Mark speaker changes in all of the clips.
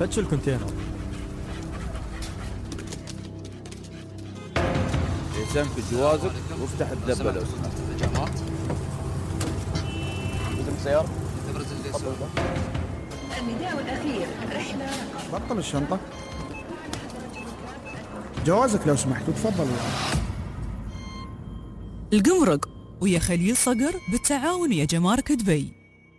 Speaker 1: فتش الكونتينر.
Speaker 2: يسمك جوازك وافتح الدبة لو سمحت.
Speaker 3: سيارة.
Speaker 4: النداء الأخير رحلة
Speaker 5: بطل الشنطة. جوازك لو سمحت وتفضل.
Speaker 6: القمرق ويا خليل صقر بالتعاون يا جمارك دبي.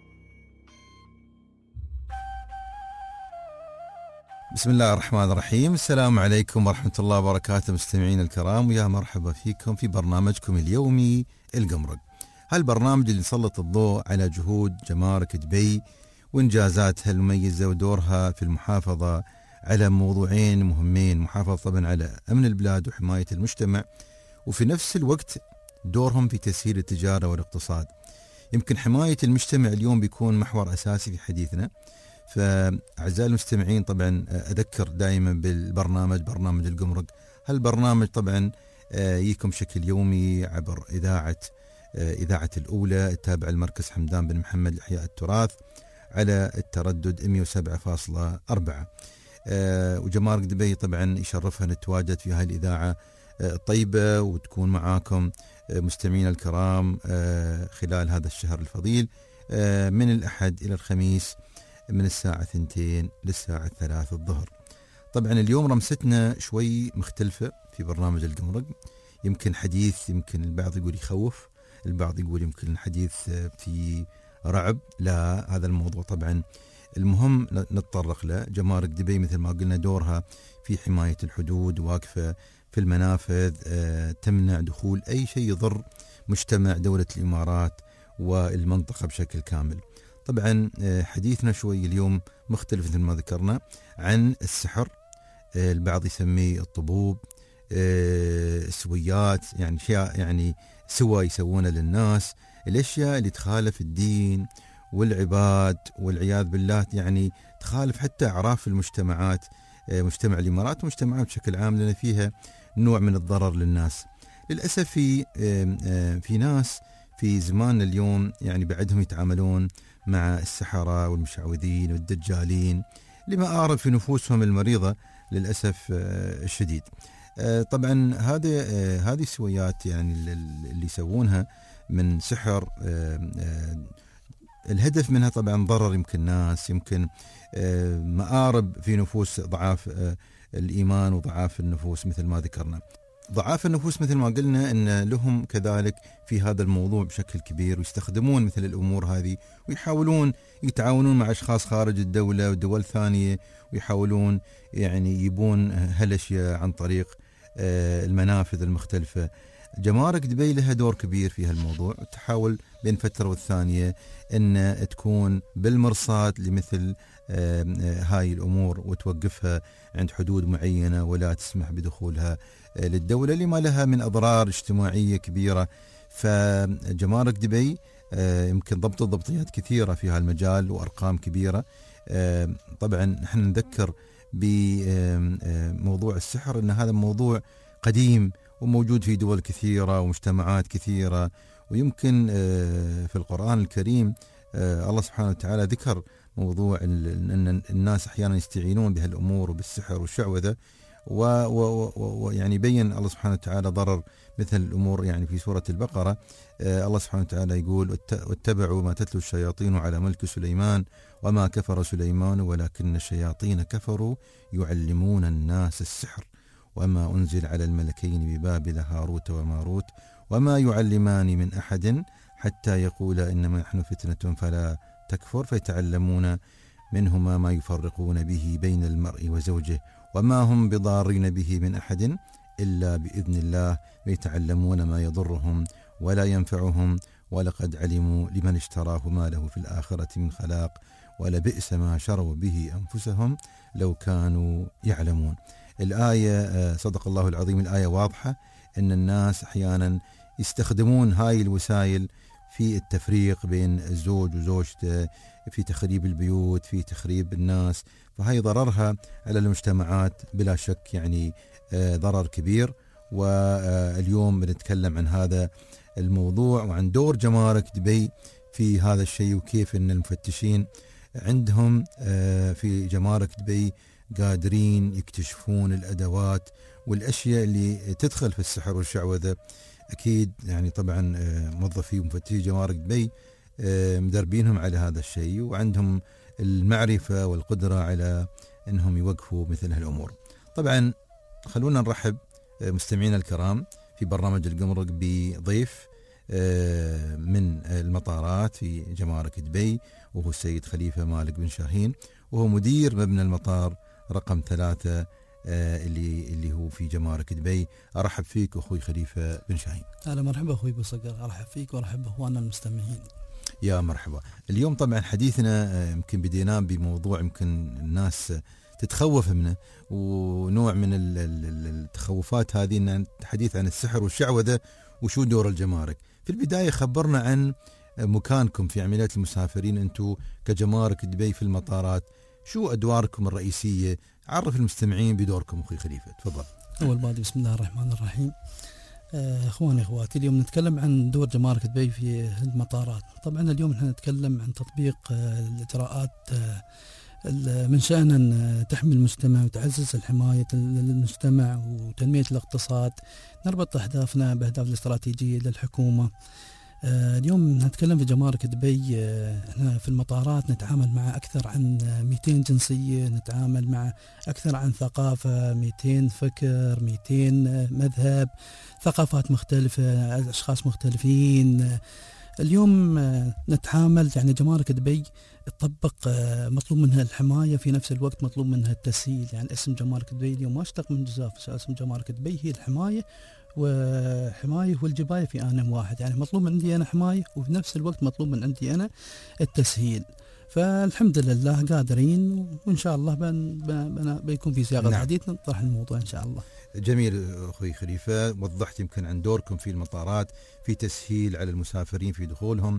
Speaker 7: بسم الله الرحمن الرحيم. السلام عليكم ورحمة الله وبركاته مستمعين الكرام، ويا مرحبا فيكم في برنامجكم اليومي القمرق. هالبرنامج اللي يسلط الضوء على جهود جمارك دبي وإنجازاتها المميزة ودورها في المحافظة على موضوعين مهمين، محافظة طبعا على أمن البلاد وحماية المجتمع، وفي نفس الوقت دورهم في تسهيل التجارة والاقتصاد. يمكن حماية المجتمع اليوم بيكون محور أساسي في حديثنا. فأعزائي المستمعين طبعا أذكر دائما بالبرنامج، برنامج القمرق. هالبرنامج طبعا يجيكم بشكل يومي عبر إذاعة الأولى التابعة لمركز حمدان بن محمد لإحياء التراث على التردد 107.4. وجمارك دبي طبعا يشرفها نتواجد في هذه الإذاعة الطيبة وتكون معاكم مستمعين الكرام خلال هذا الشهر الفضيل من الأحد إلى الخميس من الساعة 2 للساعة 3 الظهر. طبعا اليوم رمستنا شوي مختلفة في برنامج القمرق. يمكن حديث، يمكن البعض يقول يخوف، البعض يقول يمكن حديث في رعب. لا، هذا الموضوع طبعا المهم نتطرق له. جمارك دبي مثل ما قلنا دورها في حماية الحدود، واقفة في المنافذ تمنع دخول أي شيء يضر مجتمع دولة الإمارات والمنطقة بشكل كامل. طبعا حديثنا شوي اليوم مختلف مثل ما ذكرنا عن السحر. البعض يسميه الطبوب، السويات، يعني اشياء يعني سوى يسوونها للناس، الاشياء اللي تخالف الدين والعباد والعياذ بالله، يعني تخالف حتى اعراف المجتمعات، مجتمع الامارات ومجتمعات بشكل عام، لان فيها نوع من الضرر للناس. للاسف في ناس في زماننا اليوم يعني بعدهم يتعاملون مع السحرة والمشعوذين والدجالين لمآرب في نفوسهم المريضة للأسف الشديد. طبعا هذه السويات يعني اللي يسوونها من سحر، الهدف منها طبعا ضرر يمكن ناس، يمكن مآرب في نفوس ضعاف الإيمان وضعاف النفوس مثل ما ذكرنا. ضعاف النفوس مثل ما قلنا ان لهم كذلك في هذا الموضوع بشكل كبير، ويستخدمون مثل الامور هذه ويحاولون يتعاونون مع اشخاص خارج الدوله ودول ثانيه، ويحاولون يعني يجيبون هالاشياء عن طريق المنافذ المختلفه. جمارك دبي لها دور كبير في هالموضوع، وتحاول بين فتره والثانيه ان تكون بالمرصاد لمثل هاي الامور وتوقفها عند حدود معينه، ولا تسمح بدخولها للدولة لما لها من أضرار اجتماعية كبيرة. فجمارك دبي يمكن ضبطيات كثيرة في هالمجال وأرقام كبيرة. طبعا نحن نذكر بموضوع السحر أن هذا موضوع قديم وموجود في دول كثيرة ومجتمعات كثيرة، ويمكن في القرآن الكريم الله سبحانه وتعالى ذكر موضوع أن الناس أحيانا يستعينون بهالأمور وبالسحر والشعوذة، ويعني بين الله سبحانه وتعالى ضرر مثل الأمور. يعني في سورة البقرة الله سبحانه وتعالى يقول: واتبعوا ما تتلو الشياطين على ملك سليمان وما كفر سليمان ولكن الشياطين كفروا يعلمون الناس السحر وما أنزل على الملكين ببابل هاروت وماروت وما يعلمان من أحد حتى يقولا إنما نحن فتنة فلا تكفر فيتعلمون منهما ما يفرقون به بين المرء وزوجه وما هم بضارين به من أحد إلا بإذن الله ويتعلمون ما يضرهم ولا ينفعهم ولقد علموا لمن اشتراه ما له في الآخرة من خلاق ولبئس ما شروا به أنفسهم لو كانوا يعلمون. الآية صدق الله العظيم، الآية واضحة أن الناس أحيانا يستخدمون هاي الوسائل في التفريق بين الزوج وزوجته، في تخريب البيوت، في تخريب الناس. فهي ضررها على المجتمعات بلا شك يعني ضرر كبير. واليوم بنتكلم عن هذا الموضوع وعن دور جمارك دبي في هذا الشيء، وكيف أن المفتشين عندهم في جمارك دبي قادرين يكتشفون الأدوات والأشياء اللي تدخل في السحر والشعوذة. أكيد يعني طبعا موظفي ومفتشي جمارك دبي مدربينهم على هذا الشيء، وعندهم المعرفة والقدرة على أنهم يوقفوا مثل هالأمور. طبعا خلونا نرحب مستمعينا الكرام في برنامج القمرق بضيف من المطارات في جمارك دبي، وهو السيد خليفة مالك بن شاهين، وهو مدير مبنى المطار رقم 3 اللي هو في جمارك دبي. أرحب فيك أخوي خليفة بن شاهين.
Speaker 1: أهلا مرحبا أخوي أبو صقر، أرحب فيك وأرحب بأخواننا المستمعين.
Speaker 7: يا مرحبا. اليوم طبعا حديثنا يمكن بديناه بموضوع يمكن الناس تتخوف منه، ونوع من التخوفات هذه ان الحديث عن السحر والشعوذة وشو دور الجمارك. في البداية خبرنا عن مكانكم في عمليات المسافرين انتم كجمارك دبي في المطارات، شو أدواركم الرئيسية؟ عرف المستمعين بدوركم أخوي خليفة، تفضل.
Speaker 1: أول بعد بسم الله الرحمن الرحيم. اخواني اخواتي، اليوم نتكلم عن دور جمارك دبي في المطارات. طبعا اليوم احنا نتكلم عن تطبيق الاجراءات من شأنها تحمي المجتمع وتعزز الحماية للمجتمع وتنمية الاقتصاد. نربط أهدافنا بأهداف الاستراتيجية للحكومة. اليوم نتكلم في جمارك دبي. احنا في المطارات نتعامل مع أكثر عن 200 جنسية، نتعامل مع أكثر عن ثقافة، 200 فكر، 200 مذهب، ثقافات مختلفة، أشخاص مختلفين. اليوم نتعامل يعني جمارك دبي تطبق مطلوب منها الحماية، في نفس الوقت مطلوب منها التسهيل. يعني اسم جمارك دبي اليوم ما اشتق من جزاف، اسم جمارك دبي هي الحماية، وحماية والجباية في آن واحد. يعني مطلوب من عندي أنا حماية، وفي نفس الوقت مطلوب من عندي أنا التسهيل. فالحمد لله قادرين، وإن شاء الله بيكون في سياق الحديث نطرح الموضوع إن شاء الله.
Speaker 7: جميل أخوي خليفة، وضحت يمكن عن دوركم في المطارات في تسهيل على المسافرين في دخولهم،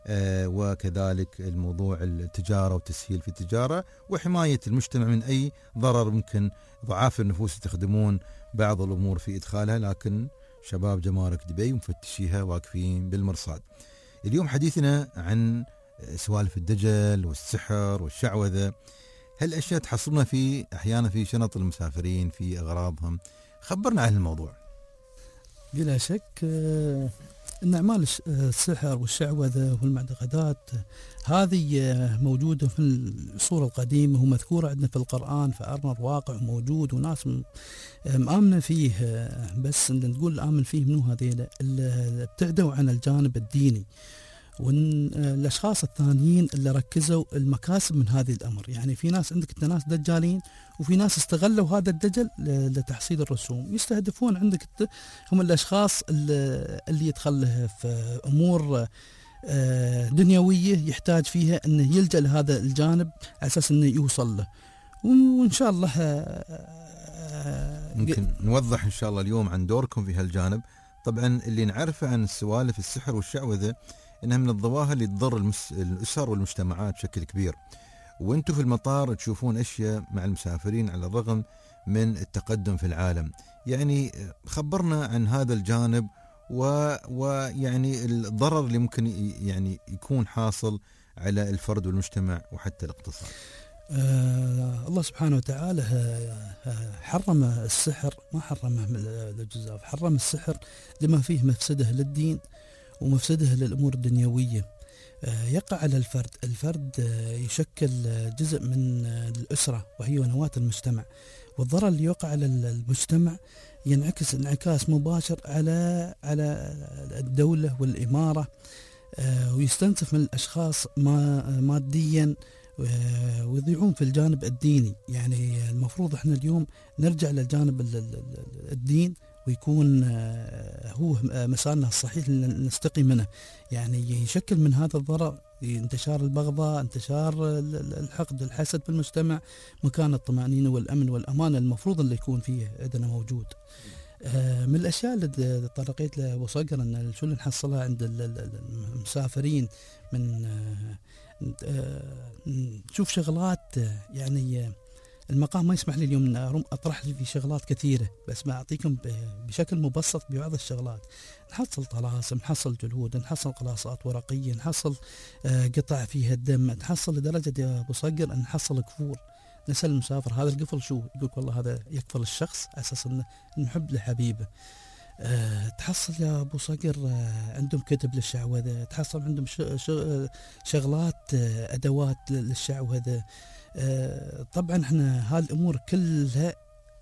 Speaker 7: وكذلك الموضوع التجارة وتسهيل في التجارة وحماية المجتمع من أي ضرر ممكن ضعاف النفوس يستخدمون بعض الأمور في إدخالها، لكن شباب جمارك دبي ومفتشيها واقفين بالمرصاد. اليوم حديثنا عن سوالف الدجل والسحر والشعوذة. هالأشياء تحصلنا في أحيانا في شنط المسافرين في أغراضهم، خبرنا عن الموضوع.
Speaker 1: بلا شك أن أعمال السحر والشعوذة والمعتقدات هذه موجودة في العصور القديمة ومذكورة عندنا في القرآن، في أرض الواقع موجود وناس مآمنة فيه. بس نقول آمن فيه منو هذيلا اللي ابتعدوا عن الجانب الديني، والاشخاص الثانيين اللي ركزوا المكاسب من هذه الامر. يعني في ناس عندك ناس دجالين، وفي ناس استغلوا هذا الدجل لتحصيل الرسوم. يستهدفون عندك هم الاشخاص اللي يدخل في امور دنيويه يحتاج فيها انه يلجأ لهذا الجانب على اساس انه يوصل له. وان شاء الله
Speaker 7: ممكن نوضح ان شاء الله اليوم عن دوركم في هالجانب. طبعا اللي نعرفه عن السوالف السحر والشعوذة انها من الظواهر اللي تضر الاسر والمجتمعات بشكل كبير، وانتم في المطار تشوفون اشياء مع المسافرين على الرغم من التقدم في العالم. يعني خبرنا عن هذا الجانب ويعني الضرر اللي ممكن يعني يكون حاصل على الفرد والمجتمع وحتى الاقتصاد.
Speaker 1: الله سبحانه وتعالى حرم السحر، ما حرمه للجزاف، حرم السحر لما فيه مفسده للدين ومفسده للأمور الدنيوية. يقع على الفرد يشكل جزء من الأسرة وهي نواة المجتمع، والضرر اللي يقع على المجتمع ينعكس انعكاس مباشر على الدولة والإمارة، ويستنزف من الأشخاص ماديا ويضيعون في الجانب الديني. يعني المفروض احنا اليوم نرجع للجانب الدين، ويكون هو مسارنا الصحيح اللي نستقي منه. يعني يشكل من هذا الضرر انتشار البغضاء، انتشار الحقد، الحسد في المجتمع، مكان الطمأنينة والأمن والأمان المفروض اللي يكون فيه عندنا موجود. من الأشياء اللي طرقيت له وصقر أن شو اللي نحصلها عند المسافرين من نشوف شغلات يعني المقام ما يسمح لي اليوم أن أطرح لي في شغلات كثيرة، بس ما أعطيكم بشكل مبسط ببعض الشغلات. نحصل طلاسم، نحصل جلود، نحصل قلاصات ورقية، نحصل قطع فيها الدم، نحصل لدرجة يا أبو صقر أن نحصل كفور. نسأل المسافر هذا القفل شو؟ يقول والله هذا يكفل الشخص على أساس أنه المحب لحبيبه. تحصل يا أبو صقر عندهم كتب للشعوذة، تحصل عندهم شغلات أدوات للشعوذة. طبعا احنا هالأمور كلها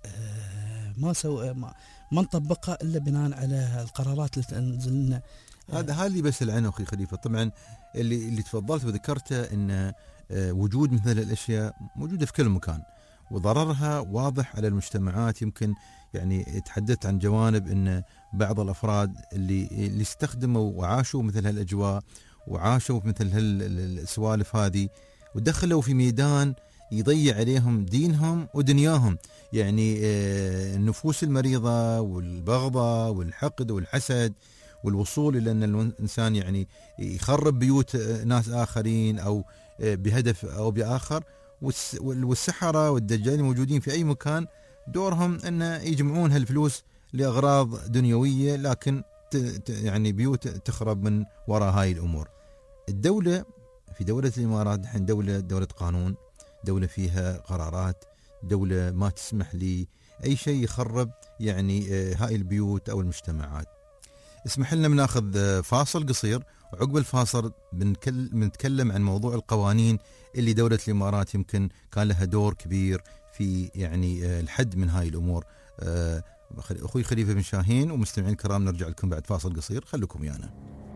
Speaker 1: ما نطبقها إلا بناء على القرارات اللي تنزل لنا.
Speaker 7: هذا اللي بسأل عنه أخي خليفة. طبعا اللي تفضلت وذكرته أن وجود مثل الأشياء موجودة في كل مكان، وضررها واضح على المجتمعات. يمكن يعني تحدثت عن جوانب أن بعض الأفراد اللي استخدموا وعاشوا مثل هالأجواء وعاشوا مثل هالسوالف هذه، ودخلوا في ميدان يضيع عليهم دينهم ودنياهم. يعني النفوس المريضة والبغضة والحقد والحسد والوصول إلى أن الإنسان يعني يخرب بيوت ناس آخرين أو بهدف أو بآخر. والسحرة والدجالين موجودين في أي مكان، دورهم أن يجمعون هالفلوس لأغراض دنيوية، لكن يعني بيوت تخرب من وراء هاي الأمور. الدولة في دولة الإمارات نحن دولة قانون، دولة فيها قرارات، دولة ما تسمح لي أي شيء يخرب يعني هاي البيوت أو المجتمعات. اسمح لنا بناخذ فاصل قصير، وعقب الفاصل بنتكلم عن موضوع القوانين اللي دولة الإمارات يمكن كان لها دور كبير في يعني الحد من هاي الأمور. أخوي خليفة بن شاهين ومستمعين الكرام، نرجع لكم بعد فاصل قصير، خليكم ويانا.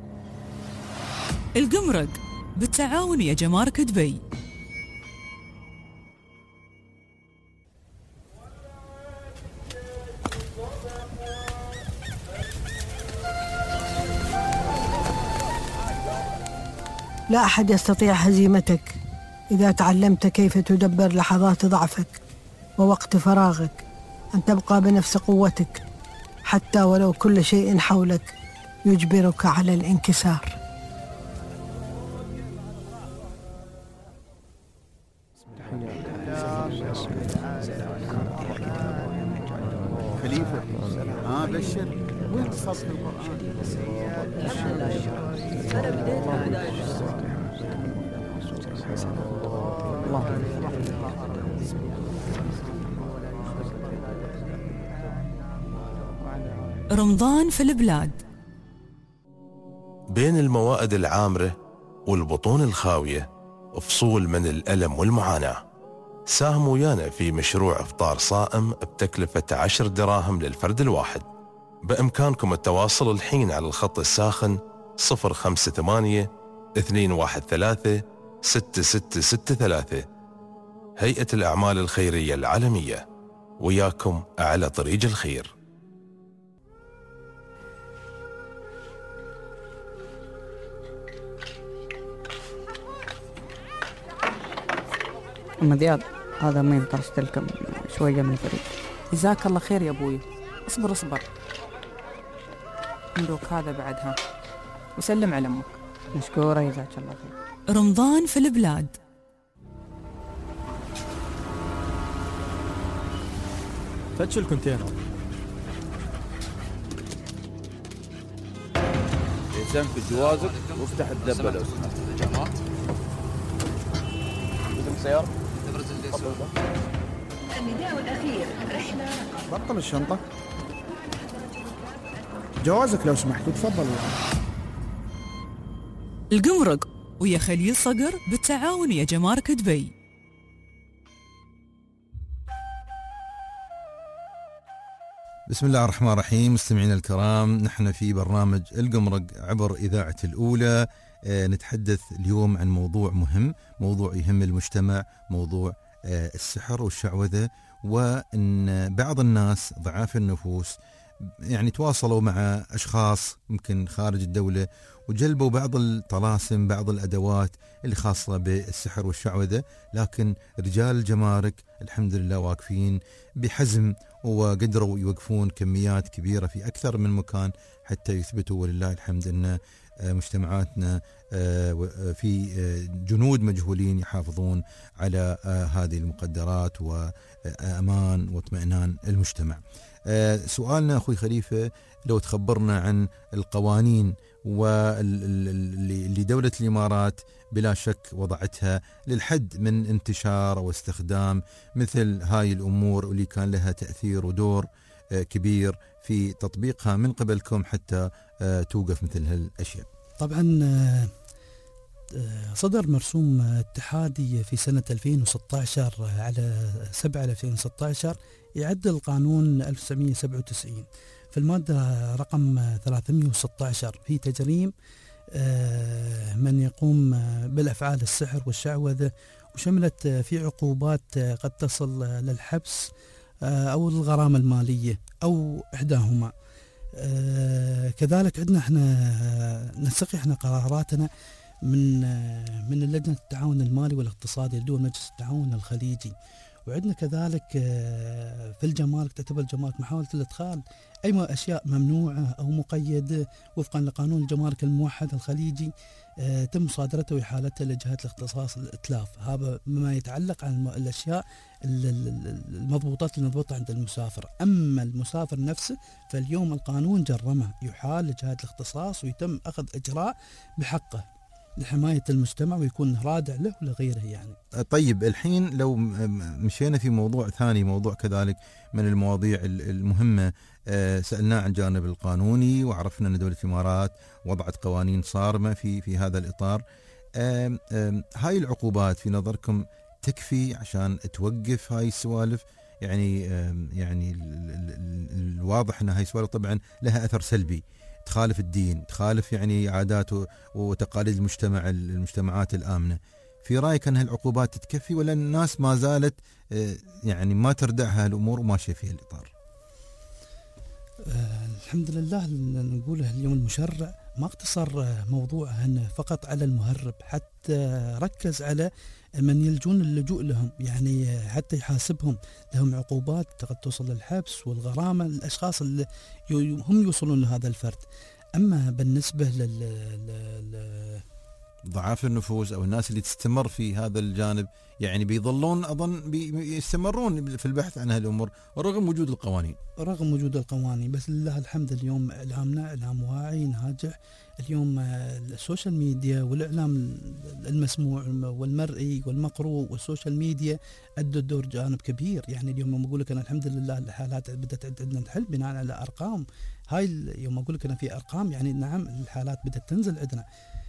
Speaker 6: القمرق بالتعاون يا جمارك دبي.
Speaker 3: لا أحد يستطيع هزيمتك إذا تعلمت كيف تدبر لحظات ضعفك ووقت فراغك، أن تبقى بنفس قوتك حتى ولو كل شيء حولك يجبرك على الانكسار.
Speaker 5: خليفة بشر وين تصف القرآن؟
Speaker 6: رمضان في البلاد.
Speaker 8: بين الموائد العامرة والبطون الخاوية فصول من الألم والمعاناة. ساهموا ويانا في مشروع إفطار صائم بتكلفة 10 دراهم للفرد الواحد. بإمكانكم التواصل الحين على الخط الساخن 058 213 6663. هيئة الأعمال الخيرية العالمية، وياكم على طريق الخير.
Speaker 9: أم دياب، هذا مين طرشت لكم شوية من الفريق. جزاك الله خير يا أبوي. اصبر عندك هذا بعدها، وسلم على أمك. مشكورة، جزاك الله خير.
Speaker 6: رمضان في البلاد.
Speaker 10: فتش الكونتينر.
Speaker 2: إنسان في جوازك وافتح الدبة لو سمحت.
Speaker 4: النداء الأخير، رحلة
Speaker 5: بطل الشنطة. جوازك لو سمحت، وتفضل.
Speaker 6: القمرق ويا خليل صقر بالتعاون يا جمارك دبي.
Speaker 7: بسم الله الرحمن الرحيم. مستمعينا الكرام، نحن في برنامج القمرق عبر إذاعة الأولى. نتحدث اليوم عن موضوع مهم، موضوع يهم المجتمع، موضوع السحر والشعوذة. وأن بعض الناس ضعاف النفوس يعني تواصلوا مع أشخاص يمكن خارج الدولة وجلبوا بعض الطلاسم، بعض الأدوات اللي خاصة بالسحر والشعوذة، لكن رجال الجمارك الحمد لله واقفين بحزم وقدروا يوقفون كميات كبيرة في أكثر من مكان حتى يثبتوا ولله الحمد أن مجتمعاتنا في جنود مجهولين يحافظون على هذه المقدرات وأمان واطمئنان المجتمع. سؤالنا أخوي خليفة، لو تخبرنا عن القوانين واللي دولة الإمارات بلا شك وضعتها للحد من انتشار واستخدام مثل هاي الأمور واللي كان لها تأثير ودور كبير في تطبيقها من قبلكم حتى توقف مثل هالأشياء.
Speaker 1: طبعا صدر مرسوم اتحادي في سنة 2016 على 7/2016 يعدل قانون 1997 في المادة رقم 316 في تجريم من يقوم بالأفعال السحر والشعوذة، وشملت في عقوبات قد تصل للحبس أو الغرامة المالية أو إحداهما. كذلك عندنا احنا نستقي احنا قراراتنا من لجنة التعاون المالي والاقتصادي لدول مجلس التعاون الخليجي، وعندنا كذلك في الجمارك تعتبر الجمارك محاولة الإدخال أي أشياء ممنوعة أو مقيدة وفقا لقانون الجمارك الموحد الخليجي تم مصادرته وإحالته لجهات الاختصاص الإتلاف. هذا بما يتعلق عن الأشياء المضبوطات اللي نضبطها عند المسافر. أما المسافر نفسه فاليوم القانون جرمه، يحال لجهات الاختصاص ويتم أخذ إجراء بحقه لحماية المجتمع ويكون رادع له ولغيره يعني.
Speaker 7: طيب الحين لو مشينا في موضوع ثاني، موضوع كذلك من المواضيع المهمة، سألناه عن جانب القانوني وعرفنا أن دولة الإمارات وضعت قوانين صارمة في هذا الإطار. هاي العقوبات في نظركم تكفي عشان توقف هاي السوالف؟ يعني الواضح أن هاي السوالف طبعا لها أثر سلبي، تخالف الدين، تخالف يعني عادات وتقاليد المجتمعات الآمنة. في رأيك أن هالعقوبات تكفي ولا الناس ما زالت يعني ما تردعها الأمور وماشية فيها الإطار؟
Speaker 1: الحمد لله نقوله اليوم المشرع ما اقتصر موضوعه فقط على المهرب، حتى ركز على من يلجون اللجوء لهم، يعني حتى يحاسبهم، لهم عقوبات قد توصل للحبس والغرامة الأشخاص اللي هم يوصلون لهذا الفرد. أما بالنسبة
Speaker 7: ضعاف النفوس أو الناس اللي تستمر في هذا الجانب، يعني بيظلون أظن يستمرون في البحث عن هالأمور رغم وجود القوانين.
Speaker 1: رغم وجود القوانين، بس لله الحمد اليوم إعلامنا إعلام واعي ناجح. اليوم السوشيال ميديا والإعلام المسموع والمرئي والمقروء والسوشيال ميديا أدوا دور جانب كبير. يعني اليوم يوم أقول لك أنا الحمد لله الحالات بدأت عندنا تحل بناء على أرقام. هاي يوم أقول لك أنا في أرقام، يعني نعم الحالات بدأت تنزل عندنا.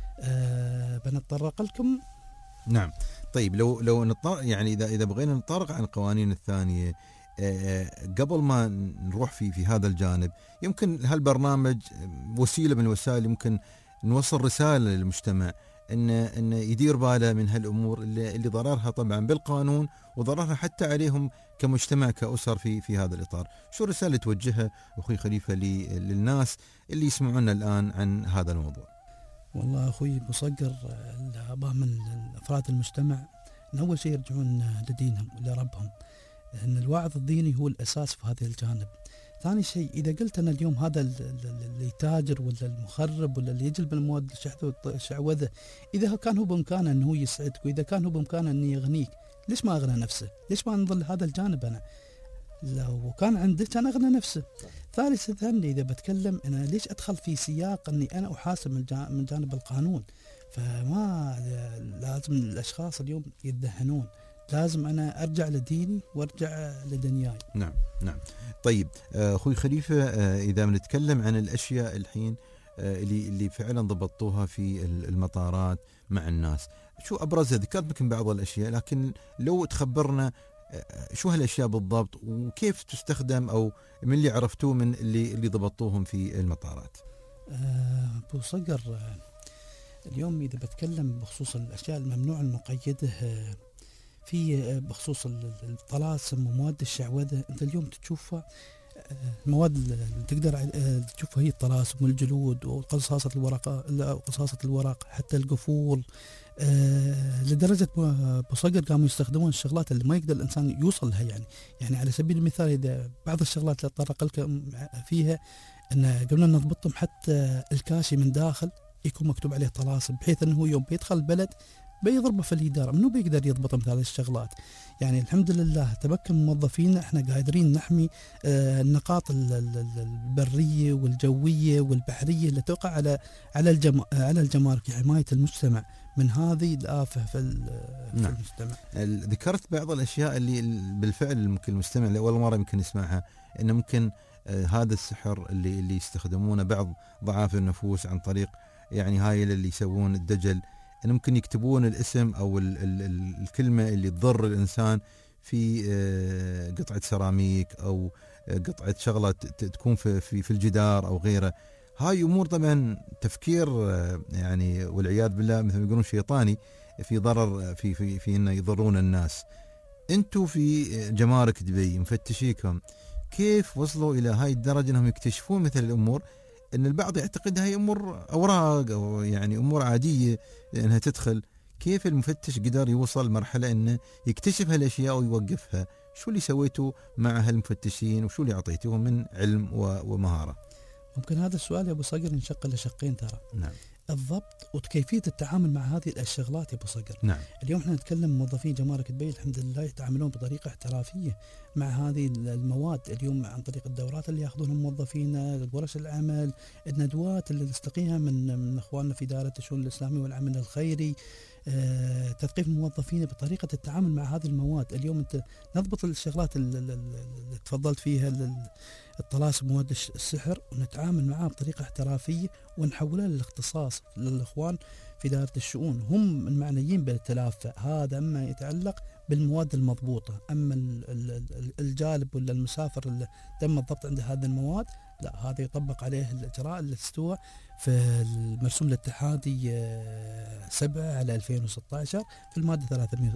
Speaker 1: بنتطرق لكم.
Speaker 7: نعم. طيب لو يعني إذا بغينا نطرق عن القوانين الثانية قبل ما نروح في هذا الجانب، يمكن هالبرنامج وسيلة من الوسائل يمكن نوصل رسالة للمجتمع إن يدير باله من هالأمور اللي ضررها طبعا بالقانون وضررها حتى عليهم كمجتمع كأسر في هذا الإطار. شو الرسالة توجهها أخوي خليفة للناس اللي يسمعونا الآن عن هذا الموضوع؟
Speaker 1: والله أخوي بصقر الأباء من أفراد المجتمع أن أول شيء يرجعون لدينهم ولربهم، أن الوعظ الديني هو الأساس في هذا الجانب. ثاني شيء إذا قلت أنا اليوم هذا اللي تاجر ولا المخرب ولا اللي يجلب المواد الشعوذة، إذا كان هو بإمكانه أنه هو يسعدك وإذا كان هو بإمكانه أنه يغنيك، ليش ما أغنى نفسه؟ ليش ما نظل هذا الجانب؟ أنا لو كان عنده كان أغنى نفسه. ثالثا إذا بتكلم أنا ليش أدخل في سياق أني أنا أحاسب من جانب القانون؟ فما لازم الأشخاص اليوم يتدهنون، لازم أنا أرجع لديني وأرجع لدنياي.
Speaker 7: نعم. طيب أخوي خليفة، إذا بنتكلم عن الأشياء الحين اللي فعلا ضبطوها في المطارات مع الناس، شو أبرزها؟ ذكرت يمكن بعض الأشياء، لكن لو تخبرنا شو هالأشياء بالضبط وكيف تستخدم أو من اللي عرفتوه من اللي ضبطوهم في المطارات.
Speaker 1: أبو صقر، اليوم إذا بتكلم بخصوص الأشياء الممنوعة المقيدة في بخصوص الطلاسم ومواد الشعوذة، أنت اليوم تشوفها المواد اللي تقدر تشوفها هي الطلاسم والجلود وقصاصة الورق حتى القفول، لدرجة بصقر قاموا يستخدمون الشغلات اللي ما يقدر الإنسان يوصل لها. يعني على سبيل المثال إذا بعض الشغلات اللي أتطرق لكم فيها أن قبل نضبطهم حتى الكاشي من داخل يكون مكتوب عليه طلاسم، بحيث انه هو يوم بيدخل البلد بيضربه في الإدارة، منو بيقدر يضبط مثل هذه الشغلات. يعني الحمد لله تمكن موظفينا، احنا قادرين نحمي النقاط البرية والجوية والبحرية اللي تقع على الجمارك، حماية المجتمع من هذه الآفة في المجتمع.
Speaker 7: ذكرت بعض الأشياء اللي بالفعل ممكن المستمع لأول مرة يمكن يسمعها، إنه ممكن هذا السحر اللي يستخدمونه بعض ضعاف النفوس عن طريق يعني هاي اللي يسوون الدجل، إن ممكن يكتبون الاسم أو الكلمة اللي تضر الإنسان في قطعة سيراميك أو قطعة شغلة تكون في الجدار أو غيره. هاي أمور طبعا تفكير يعني والعياذ بالله مثل ما يقولون شيطاني، في ضرر في إنه يضرون الناس. أنتوا في جمارك دبي مفتشيكم كيف وصلوا إلى هاي الدرجة أنهم يكتشفون مثل الأمور؟ ان البعض يعتقدها هي امور اوراق او يعني امور عاديه انها تدخل. كيف المفتش قدر يوصل مرحله انه يكتشف هالاشياء ويوقفها؟ شو اللي سويتوا مع هالمفتشين وشو اللي اعطيتوهم من علم ومهاره؟
Speaker 1: ممكن هذا السؤال يا ابو صقر نشق لشقين ترى.
Speaker 7: نعم.
Speaker 1: الضبط وكيفية التعامل مع هذه الشغلات يا ابو صقر.
Speaker 7: نعم.
Speaker 1: اليوم احنا نتكلم موظفين جمارك دبي الحمد لله يتعاملون بطريقة احترافية مع هذه المواد، اليوم عن طريق الدورات اللي ياخذونها موظفينا، ورش العمل، الندوات اللي نستقيها من اخواننا في دائرة الشؤون الاسلامية والعمل الخيري، تثقيف الموظفين بطريقة التعامل مع هذه المواد. اليوم انت نضبط الشغلات اللي تفضلت فيها الطلاسم مواد السحر، ونتعامل معها بطريقة احترافية ونحولها للاختصاص للإخوان في دائرة الشؤون، هم المعنيين بالتلافة. هذا أما يتعلق بالمواد المضبوطة، أما الجالب ولا المسافر اللي تم الضبط عند هذه المواد لا، هذا يطبق عليه الإجراء اللي استوى في المرسوم الاتحادي 7/2016 في المادة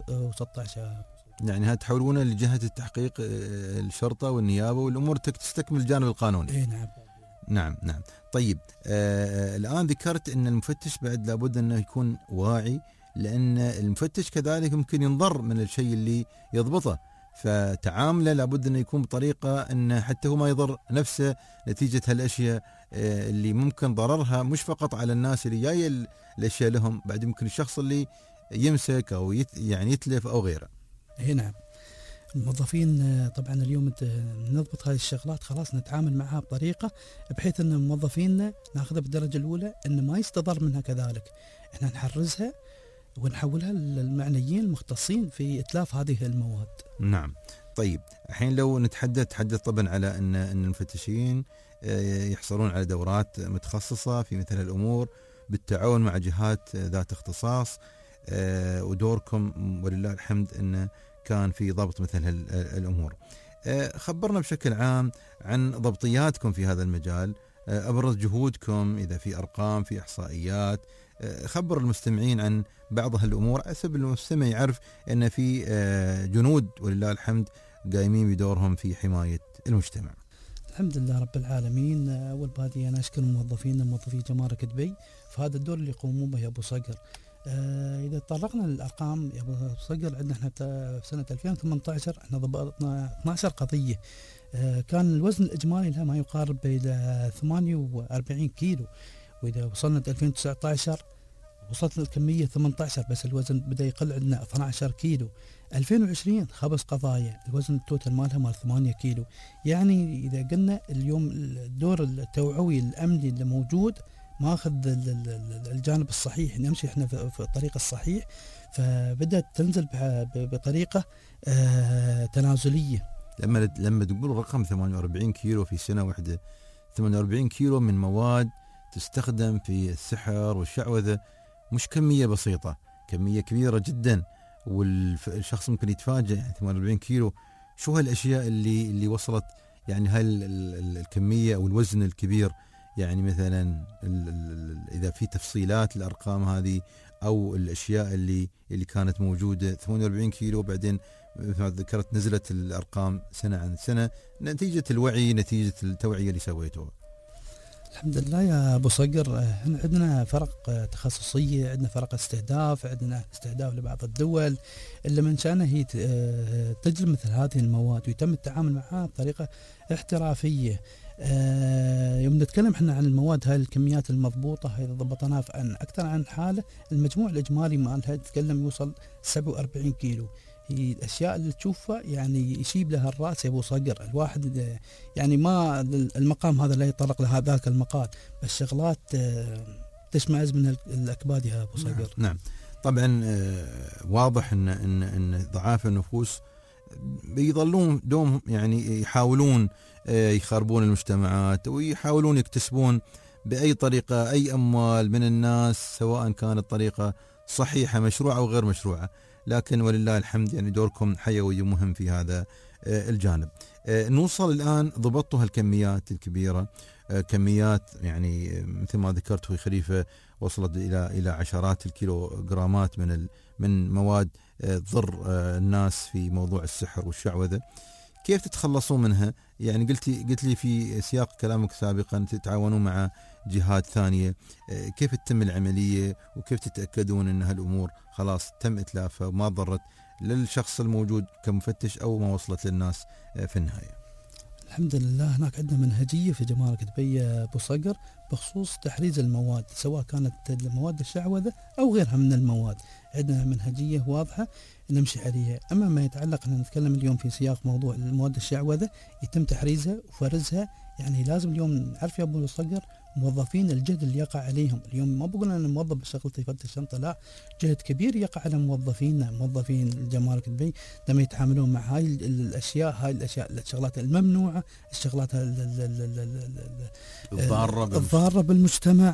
Speaker 1: 316.
Speaker 7: يعني هاد تحولونه لجهة التحقيق، الشرطة والنيابة والأمور تستكمل الجانب القانوني.
Speaker 1: إيه نعم.
Speaker 7: نعم. طيب الآن ذكرت أن المفتش بعد لابد أنه يكون واعي، لأن المفتش كذلك ممكن ينضر من الشيء اللي يضبطه، فتعامله لابد أنه يكون بطريقة أنه حتى هو ما يضر نفسه نتيجة هالأشياء اللي ممكن ضررها مش فقط على الناس اللي جاية الأشياء لهم، بعد ممكن الشخص اللي يمسك أو يعني يتلف أو غيره.
Speaker 1: إيه نعم. الموظفين طبعا اليوم نضبط هذه الشغلات، خلاص نتعامل معها بطريقة بحيث أن موظفينا ناخذها بالدرجة الأولى أن ما يستضر منها، كذلك احنا نحرزها ونحولها للمعنيين المختصين في إتلاف هذه المواد.
Speaker 7: نعم. طيب الحين لو نتحدث طبعا على أن المفتشين يحصلون على دورات متخصصة في مثل الأمور بالتعاون مع جهات ذات اختصاص، ودوركم ولله الحمد أن كان في ضبط مثل الأمور. خبرنا بشكل عام عن ضبطياتكم في هذا المجال، أبرز جهودكم إذا في أرقام، في إحصائيات، خبر المستمعين عن بعض هالأمور حسب المستمع يعرف أن في جنود ولله الحمد قايمين بدورهم في حماية المجتمع.
Speaker 1: الحمد لله رب العالمين. أول بادي أنا أشكر موظفي جمارك دبي في هذا الدور اللي يقومون به يا أبو صقر. إذا تطرقنا للأرقام يا أبو صقر، عندنا احنا في سنة 2018 احنا ضبطنا 12 قضية، كان الوزن الإجمالي لها ما يقارب إلى 48 كيلو، وإذا وصلنا 2019 وصلت الكمية 18 بس الوزن بدأ يقل، عندنا 12 كيلو. 2020 5 قضايا الوزن التوتال مالها مال 8 كيلو. يعني إذا قلنا اليوم الدور التوعوي الأمني اللي موجود ماخذ الجانب الصحيح، نمشي احنا في الطريق الصحيح، فبدأت تنزل بطريقة تنازلية.
Speaker 7: لما تقول رقم 48 كيلو في سنة واحدة، 48 كيلو من مواد تستخدم في السحر والشعوذة، مش كمية بسيطة، كمية كبيرة جدا، والشخص ممكن يتفاجئ. يعني 48 كيلو شو هالأشياء اللي وصلت يعني هاي الكمية أو الوزن الكبير؟ يعني مثلا إذا في تفصيلات الأرقام هذه أو الأشياء اللي كانت موجودة 48 كيلو، بعدين مثل ما ذكرت نزلت الأرقام سنة عن سنة نتيجة الوعي، نتيجة التوعية اللي سويتوها.
Speaker 1: الحمد لله يا أبو صقر، عندنا فرق تخصصية، عندنا فرق استهداف، عندنا استهداف لبعض الدول اللي من شأنها هي تجلب مثل هذه المواد ويتم التعامل معها بطريقة احترافية. يوم نتكلم احنا عن المواد، هاي الكميات المضبوطة هاي ضبطناها عن أكثر عن حالة. المجموع الإجمالي مالها نتكلم يوصل 47 كيلو. هي الأشياء اللي تشوفها يعني يشيب لها الرأس يا أبو صقر. الواحد يعني ما المقام هذا لا يتطرق لهذاك المقال، بس شغلات تشمئز من الأكباد يا أبو صقر.
Speaker 7: نعم. طبعا واضح ان ضعاف النفوس بيظلون دوم يعني يحاولون يخربون المجتمعات ويحاولون يكتسبون بأي طريقة أي أموال من الناس، سواء كانت طريقة صحيحة مشروعة أو غير مشروعة، لكن ولله الحمد يعني دوركم حيوي ومهم في هذا الجانب. نوصل الآن ضبطوا هالكميات الكبيرة، كميات يعني مثل ما ذكرت أخوي خليفة وصلت إلى عشرات الكيلوغرامات من مواد تضر الناس في موضوع السحر والشعوذة. كيف تتخلصون منها؟ يعني قلت لي في سياق كلامك سابقا تتعاونون مع جهات ثانية، كيف تتم العملية وكيف تتأكدون أن هالأمور خلاص تم إتلافها وما ضرت للشخص الموجود كمفتش أو ما وصلت للناس في النهاية؟
Speaker 1: الحمد لله هناك عندنا منهجية في جمارك دبي أبو صقر بخصوص تحريز المواد، سواء كانت المواد الشعوذة أو غيرها من المواد. عندنا منهجية واضحة نمشي عليها. أما ما يتعلق أن نتكلم اليوم في سياق موضوع المواد الشعوذة، يتم تحريزها وفرزها. يعني لازم اليوم نعرف يا أبو صقر موظفين الجهد اللي يقع عليهم اليوم. ما بقول أنا موظف بشغلتي يفتش شنطة، لا، جهد كبير يقع على موظفين الجمارك دبي لما يتعاملون مع هاي الأشياء الشغلات الممنوعة، الشغلات الضارة بالمجتمع،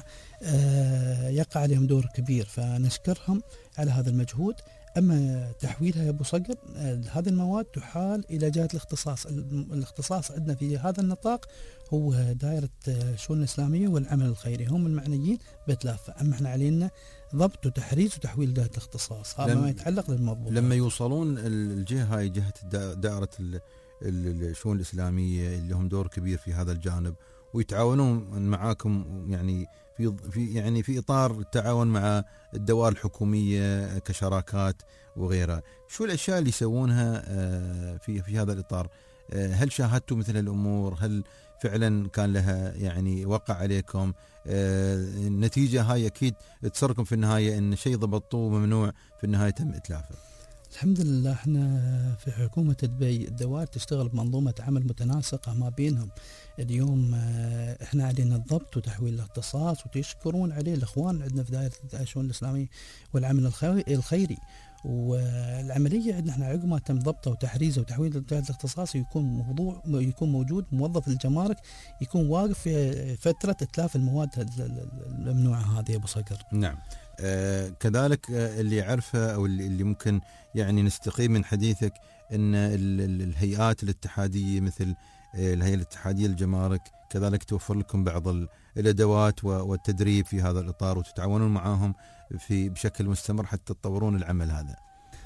Speaker 1: يقع عليهم دور كبير. فنشكرهم على هذا المجهود. أما تحويلها يا أبو صقر هذه المواد تحال إلى جهة الاختصاص. الاختصاص عندنا في هذا النطاق هو دائرة الشؤون الإسلامية والعمل الخيري، هم المعنيين بإتلافها. أما احنا علينا ضبط وتحريز وتحويل جهة الاختصاص، هذا ما يتعلق للمضبوط.
Speaker 7: لما يوصلون الجهة هاي جهة دائرة الشؤون الإسلامية اللي هم دور كبير في هذا الجانب ويتعاونون معاكم يعني في إطار التعاون مع الدوائر الحكومية كشراكات وغيرها، شو الأشياء اللي يسوونها في هذا الإطار؟ هل شاهدتوا مثل الأمور؟ هل فعلا كان لها يعني وقع عليكم؟ النتيجة هاي أكيد تصركم في النهاية إن شيء ضبطوه ممنوع في النهاية تم إتلافه.
Speaker 1: الحمد لله احنا في حكومة دبي الدوائر تشتغل بمنظومة عمل متناسقة ما بينهم. اليوم احنا علينا الضبط وتحويل الاختصاص، وتشكرون عليه الاخوان عندنا في دائرة الشؤون الإسلامية والعمل الخيري. والعملية عندنا احنا عقب ما تم ضبطه وتحريزه وتحويل الاختصاص يكون موجود موظف الجمارك يكون واقف في فترة إتلاف المواد الممنوعة هذه يا أبو صقر.
Speaker 7: نعم. كذلك اللي يعرفه أو اللي ممكن يعني نستقي من حديثك أن الهيئات الاتحادية مثل الهيئة الاتحادية للجمارك كذلك توفر لكم بعض الأدوات والتدريب في هذا الإطار وتتعاونون معهم بشكل مستمر حتى تطورون العمل هذا.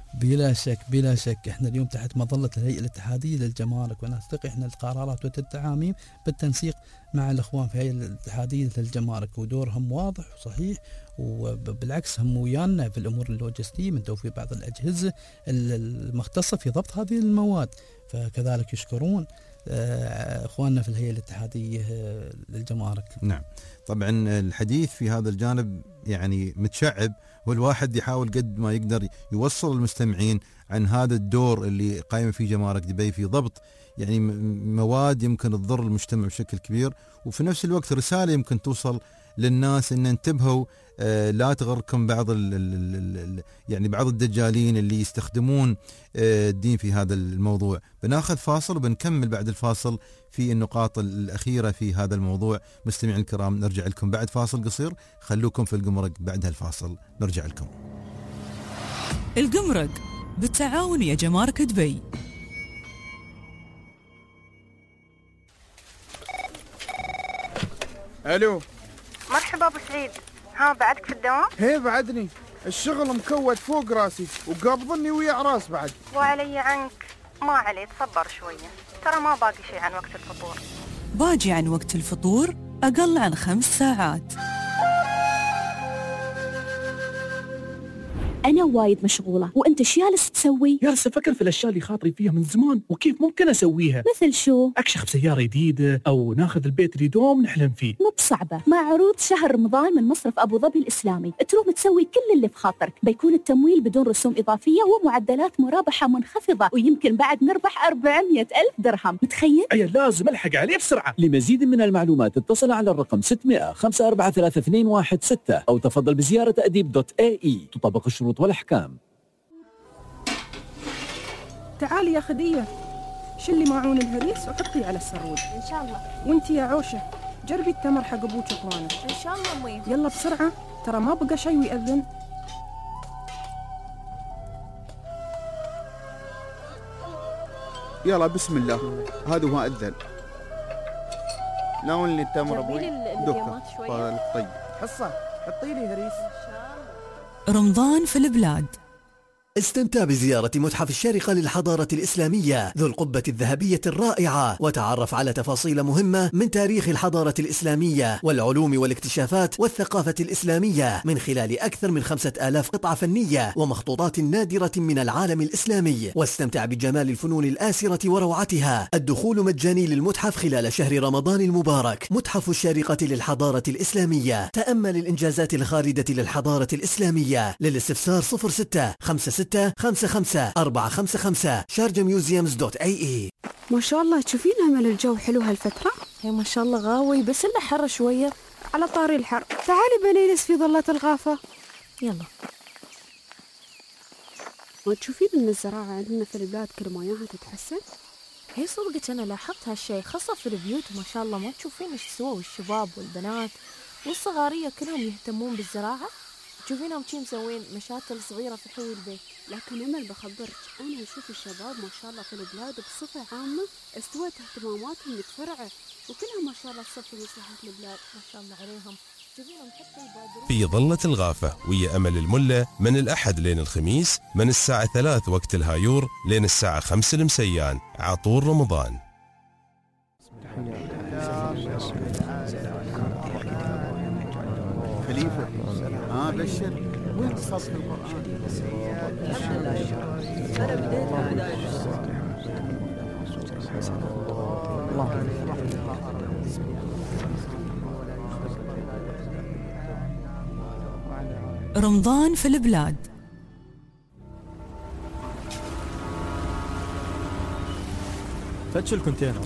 Speaker 1: بلا شك احنا اليوم تحت مظلة الهيئة الاتحادية للجمارك، ونستقي احنا القرارات والتعاميم بالتنسيق مع الاخوان في الهيئة الاتحادية للجمارك، ودورهم واضح وصحيح، وبالعكس هم ويانا في الامور اللوجستية من توفير بعض الاجهزة المختصة في ضبط هذه المواد. فكذلك يشكرون اخواننا في الهيئة الاتحادية للجمارك.
Speaker 7: نعم. طبعا الحديث في هذا الجانب يعني متشعب، والواحد يحاول قد ما يقدر يوصل المستمعين عن هذا الدور اللي قائم فيه جمارك دبي في ضبط يعني مواد يمكن تضر المجتمع بشكل كبير، وفي نفس الوقت رسالة يمكن توصل للناس ان انتبهوا لا تغركم يعني بعض الدجالين اللي يستخدمون الدين في هذا الموضوع. بناخذ فاصل وبنكمل بعد الفاصل في النقاط الأخيرة في هذا الموضوع. مستمعين الكرام نرجع لكم بعد فاصل قصير، خلوكم في القمرق، بعد هالفاصل نرجع لكم.
Speaker 6: القمرق بالتعاون يا جمارك دبي.
Speaker 5: الو،
Speaker 11: مرحبا ابو سعيد، ها بعدك في الدوام؟
Speaker 5: هي بعدني، الشغل مكود فوق راسي وقابضني ويا عراس بعد.
Speaker 11: وعلي عنك، ما علي، تصبر شوية، ترى ما باقي شيء عن وقت الفطور.
Speaker 6: باجي عن وقت الفطور أقل عن 5 ساعات.
Speaker 12: أنا وايد مشغولة، وأنت شو جالس تسوي؟
Speaker 13: جالس أفكر في الأشياء اللي خاطري فيها من زمان وكيف ممكن أسويها.
Speaker 12: مثل شو؟
Speaker 13: أكشخ سيارة جديدة أو ناخذ البيت اللي دوم نحلم فيه.
Speaker 12: مو بصعبة، مع عروض شهر رمضان من مصرف أبو ظبي الإسلامي تروح تسوي كل اللي في خاطرك. بيكون التمويل بدون رسوم إضافية ومعدلات مرابحة منخفضة، ويمكن بعد نربح 400,000 درهم. متخيل؟
Speaker 13: أي لازم ألحق عليه بسرعة.
Speaker 10: لمزيد من المعلومات اتصل على الرقم 600-543-216 أو تفضل بزيارة أديب.ae. تطبق الشروط والأحكام.
Speaker 14: تعالي يا خدية، شلي معون الهريس وحطيه على السرود.
Speaker 15: إن شاء الله.
Speaker 14: وانتي يا عوشة جربي التمر حق أبوك وإخوانه.
Speaker 15: إن شاء الله أمي.
Speaker 14: يلا بسرعة، ترى ما بقى شي ويأذن.
Speaker 5: يلا بسم الله، هذا هو أذن. ناولني التمر أبوي.
Speaker 15: اليومات شوية.
Speaker 5: طيب حصة حطي لي هريس.
Speaker 6: رمضان في البلاد.
Speaker 16: استمتع بزيارة متحف الشارقة للحضارة الإسلامية ذو القبة الذهبية الرائعة، وتعرف على تفاصيل مهمة من تاريخ الحضارة الإسلامية والعلوم والاكتشافات والثقافة الإسلامية من خلال أكثر من 5000 قطعة فنية ومخطوطات نادرة من العالم الإسلامي. واستمتع بجمال الفنون الآسرة وروعتها. الدخول مجاني للمتحف خلال شهر رمضان المبارك. متحف الشارقة للحضارة الإسلامية. تأمل الإنجازات الخالدة للحضارة الإسلامية. للاستفسار 06565455 sharjamuseums.ae.
Speaker 17: ما شاء الله تشوفين أمل الجو حلو هالفترة؟
Speaker 15: هي ما شاء الله غاوي، بس إنه حر شوية.
Speaker 17: على طاري الحر، تعالي بنجلس في ظلات الغافة.
Speaker 15: يلا.
Speaker 17: ما تشوفين إن الزراعة عندنا في البلاد كل ما ياها تتحسن؟
Speaker 15: هي صدقة أنا لاحظت هالشي، خاصة في البيوت ما شاء الله ما تشوفين إيش سووا الشباب والبنات والصغارية كلهم يهتمون بالزراعة. تشوفينهم شي مسوين مشاتل صغيرة في حوي البيت.
Speaker 17: لكن أمل بخبرك، أنا أشوف الشباب ما شاء الله في البلاد بصفة عامة استوت اهتماماتهم متفرعة، وكلها ما شاء الله تصفي مصلحة البلاد.
Speaker 15: ما شاء الله عليهم. تشوفينهم حتى يبادرون.
Speaker 8: في ظلة الغافة ويا أمل الملة من الأحد لين الخميس من الساعة 3 وقت الهايور لين الساعة 5 المسيان عطول رمضان.
Speaker 5: خليفة بشر وين صف القرآن؟
Speaker 4: الحمد لله أنا بديت البداية.
Speaker 6: رمضان في البلاد.
Speaker 10: فتش الكونتينر.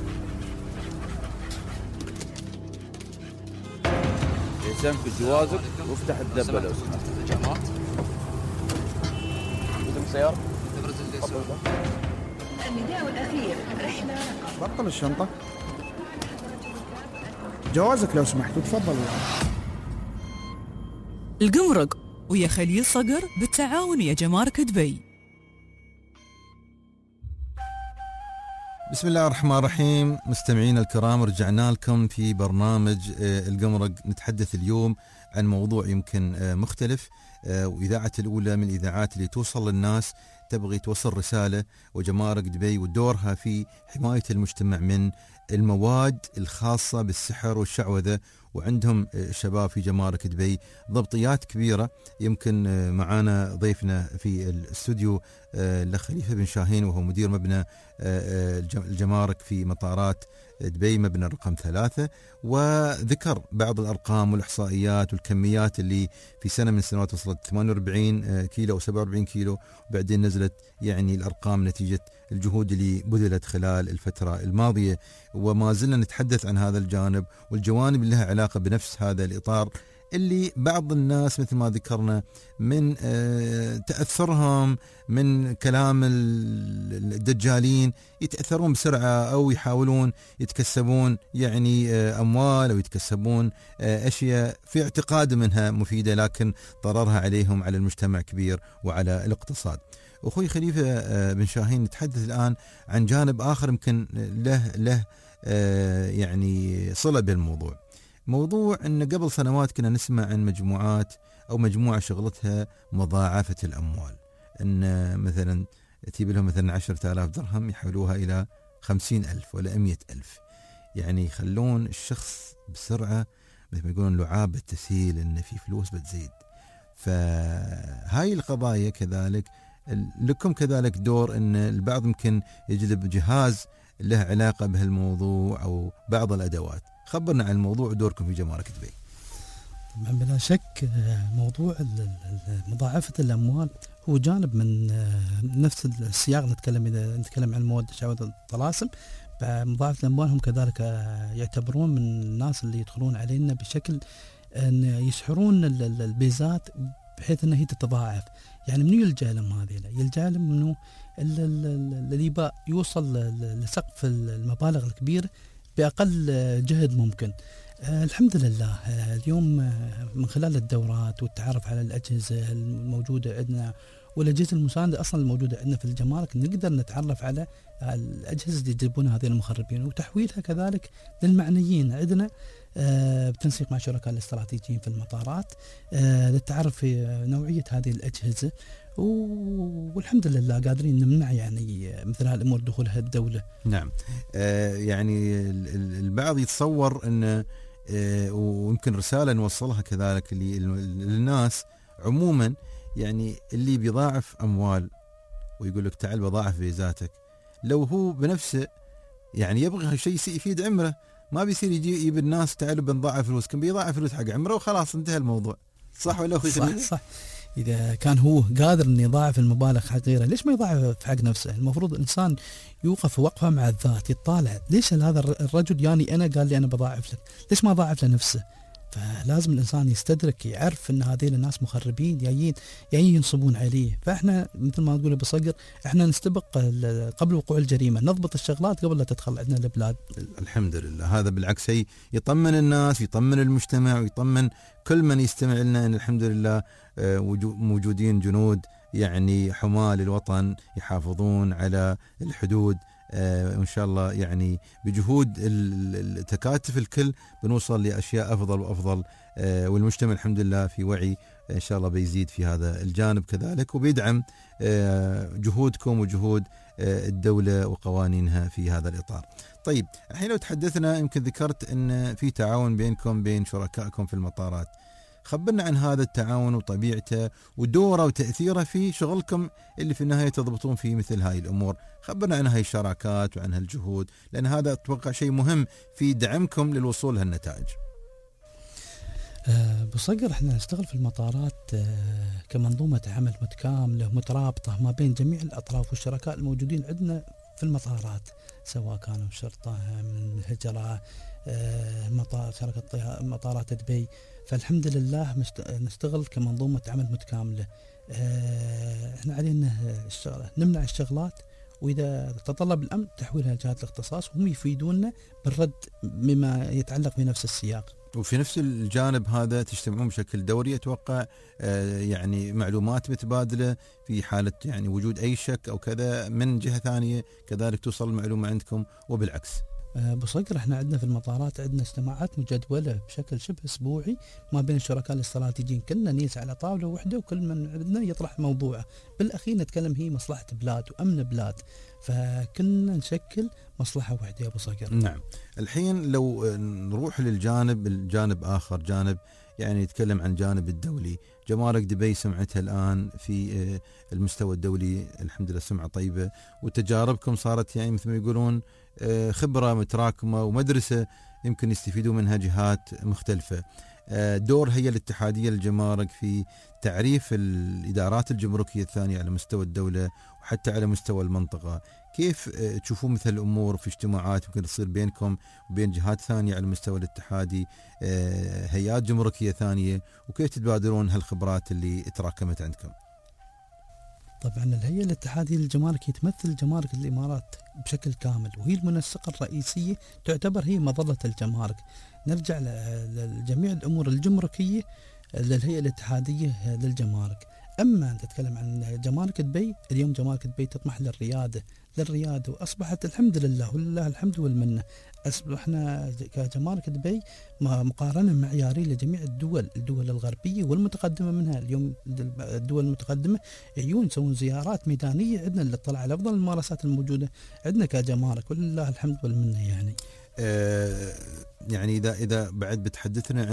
Speaker 2: يسم في جوازك وافتح الدبة لو سمحت.
Speaker 4: سيارة. النداء الأخير رحلة
Speaker 5: بطل الشنطة. جوازك لو سمحت وتفضل.
Speaker 6: القمرق ويا خليل صقر بالتعاون ويا جمارك دبي.
Speaker 7: بسم الله الرحمن الرحيم. مستمعينا الكرام، رجعنا لكم في برنامج القمرق. نتحدث اليوم عن موضوع يمكن مختلف، وإذاعة الأولى من الإذاعات اللي توصل للناس، تبغي توصل رسالة، وجمارك دبي ودورها في حماية المجتمع من المواد الخاصة بالسحر والشعوذة. وعندهم الشباب في جمارك دبي ضبطيات كبيرة. يمكن معانا ضيفنا في الاستوديو الأخ خليفة بن شاهين، وهو مدير مبنى الجمارك في مطارات دبي، مبنى رقم 3، وذكر بعض الأرقام والإحصائيات والكميات اللي في سنة من السنوات وصلت 48 كيلو أو 47 كيلو، وبعدين نزلت يعني الأرقام نتيجة الجهود اللي بذلت خلال الفترة الماضية. وما زلنا نتحدث عن هذا الجانب والجوانب اللي لها علاقة بنفس هذا الإطار، اللي بعض الناس مثل ما ذكرنا من تأثرهم من كلام الدجالين يتأثرون بسرعة، أو يحاولون يتكسبون يعني أموال، أو يتكسبون أشياء في اعتقاد منها مفيدة، لكن ضررها عليهم على المجتمع كبير وعلى الاقتصاد. أخوي خليفة بن شاهين، نتحدث الآن عن جانب آخر يمكن له يعني صلة بالموضوع. موضوع أن قبل سنوات كنا نسمع عن مجموعات أو مجموعة شغلتها مضاعفة الأموال، أن مثلا تجيب لهم مثلا 10,000 درهم يحولوها إلى 50,000 ولا 100,000، يعني يخلون الشخص بسرعة مثل ما يقولون لعاب التسهيل، أن في فلوس بتزيد. فهاي القضايا كذلك لكم كذلك دور، ان البعض يمكن يجلب جهاز له علاقة بهالموضوع أو بعض الأدوات. خبرنا عن الموضوع ودوركم في جمارك دبي.
Speaker 1: طبعا بلا شك موضوع مضاعفة الأموال هو جانب من نفس السياق. إذا نتكلم عن مواد تجاوز الطلاسم، فمضاعفة الأموال هم كذلك يعتبرون من الناس اللي يدخلون علينا بشكل أن يسحرون البيزات بحيث أنها هي تتضاعف. يعني منو يلجأ لهم هذه؟ يلجأ لهم منو اللي يوصل لسقف المبالغ الكبيرة بأقل جهد ممكن. الحمد لله اليوم من خلال الدورات والتعرف على الأجهزة الموجودة عندنا والأجهزة المساندة أصلا الموجودة عندنا في الجمارك، نقدر نتعرف على الأجهزة اللي يجيبونها هذه المخربين وتحويلها كذلك للمعنيين عندنا بتنسيق مع شركاء الاستراتيجيين في المطارات للتعرف في نوعية هذه الأجهزة، والحمد لله قادرين نمنع يعني مثل هالأمور دخولها الدولة.
Speaker 7: نعم. يعني البعض يتصور أن ويمكن رسالة نوصلها كذلك للناس عموما، يعني اللي بيضاعف أموال ويقول لك تعال بضاعف فيزاتك، لو هو بنفسه يعني يبغى هالشيء يفيد عمره، ما بيصير يجي الناس تعالوا بنضاعف فلوس، كان بيضاعف فلوس حق عمره وخلاص انتهى الموضوع. صح ولا أخوي خليل؟
Speaker 1: صح. إذا كان هو قادر إنه يضاعف المبالغ حق غيره، ليش ما يضاعف حق نفسه؟ المفروض الإنسان يوقف وقفة مع الذات، يطالع ليش هذا الرجل يعني أنا قال لي أنا بضاعف لك، ليش ما ضاعف لنفسه؟ فلازم الإنسان يستدرك، يعرف إن هذين الناس مخربين جايين ينصبون عليه. فإحنا مثل ما تقول بصقر، إحنا نستبق قبل وقوع الجريمة، نضبط الشغلات قبل لا تدخل عندنا البلاد.
Speaker 7: الحمد لله. هذا بالعكس يطمن الناس، يطمن المجتمع، ويطمن كل من يستمع لنا أن الحمد لله موجودين جنود يعني حماة للوطن يحافظون على الحدود. وإن شاء الله يعني بجهود التكاتف الكل بنوصل لأشياء أفضل وأفضل، والمجتمع الحمد لله في وعي إن شاء الله بيزيد في هذا الجانب كذلك، وبيدعم جهودكم وجهود الدولة وقوانينها في هذا الإطار. طيب الحين لو تحدثنا، يمكن ذكرت أن في تعاون بينكم بين شركائكم في المطارات، خبرنا عن هذا التعاون وطبيعته ودوره وتأثيره في شغلكم اللي في النهاية تضبطون فيه مثل هاي الأمور. خبرنا عن هاي الشراكات وعن هالجهود، لأن هذا أتوقع شيء مهم في دعمكم للوصول لهالنتائج.
Speaker 1: بصقر احنا نشتغل في المطارات كمنظومة عمل متكاملة مترابطة ما بين جميع الأطراف والشركاء الموجودين عندنا في المطارات، سواء كانوا شرطة من هجرة شركة مطارات دبي. فالحمد لله نشتغل كمنظومة عمل متكاملة. احنا علينا نمنع الشغلات، وإذا تطلب الأمن تحويلها لجهات الاختصاص، وهم يفيدوننا بالرد بما يتعلق بنفس السياق.
Speaker 7: وفي نفس الجانب هذا تجتمعون بشكل دوري أتوقع، يعني معلومات متبادلة في حالة يعني وجود أي شك أو كذا من جهة ثانية كذلك توصل المعلومة عندكم وبالعكس.
Speaker 1: بصقر احنا عندنا في المطارات عندنا اجتماعات مجدولة بشكل شبه اسبوعي ما بين الشركاء الاستراتيجيين، كلنا نجلس على طاولة واحدة وكل من عندنا يطرح موضوع، بالاخير نتكلم هي مصلحة بلاد وامن بلاد، فكنا نشكل مصلحة واحدة يا بصقر.
Speaker 7: نعم. الحين لو نروح الجانب آخر، جانب يعني يتكلم عن جانب الدولي. جمارك دبي سمعتها الآن في المستوى الدولي الحمد لله سمعة طيبة، وتجاربكم صارت يعني مثل ما يقولون خبرة متراكمة ومدرسة يمكن يستفيدوا منها جهات مختلفة. دور هي الاتحادية للجمارك في تعريف الإدارات الجمركية الثانية على مستوى الدولة وحتى على مستوى المنطقة، كيف تشوفون مثل الأمور في اجتماعات ممكن تصير بينكم وبين جهات ثانية على المستوى الاتحادي، هيئات جمركية ثانية، وكيف تتبادلون هالخبرات اللي تراكمت عندكم؟
Speaker 1: طبعا الهيئة الاتحادية للجمارك يتمثل جمارك الإمارات بشكل كامل، وهي المنسقة الرئيسية، تعتبر هي مظلة الجمارك. نرجع لجميع الأمور الجمركية للهيئة الاتحادية للجمارك. أما أنت تتكلم عن جمارك دبي، اليوم جمارك دبي تطمح للريادة، وأصبحت الحمد لله ولله الحمد والمنة، أصبحنا كجمارك دبي مقارنة معيارية لجميع الدول الغربية والمتقدمة منها. اليوم الدول المتقدمة يسوون زيارات ميدانية عندنا للطلع على أفضل الممارسات الموجودة عندنا كجمارك، ولله الحمد والمنة. يعني
Speaker 7: يعني إذا بعد بتحدثنا عن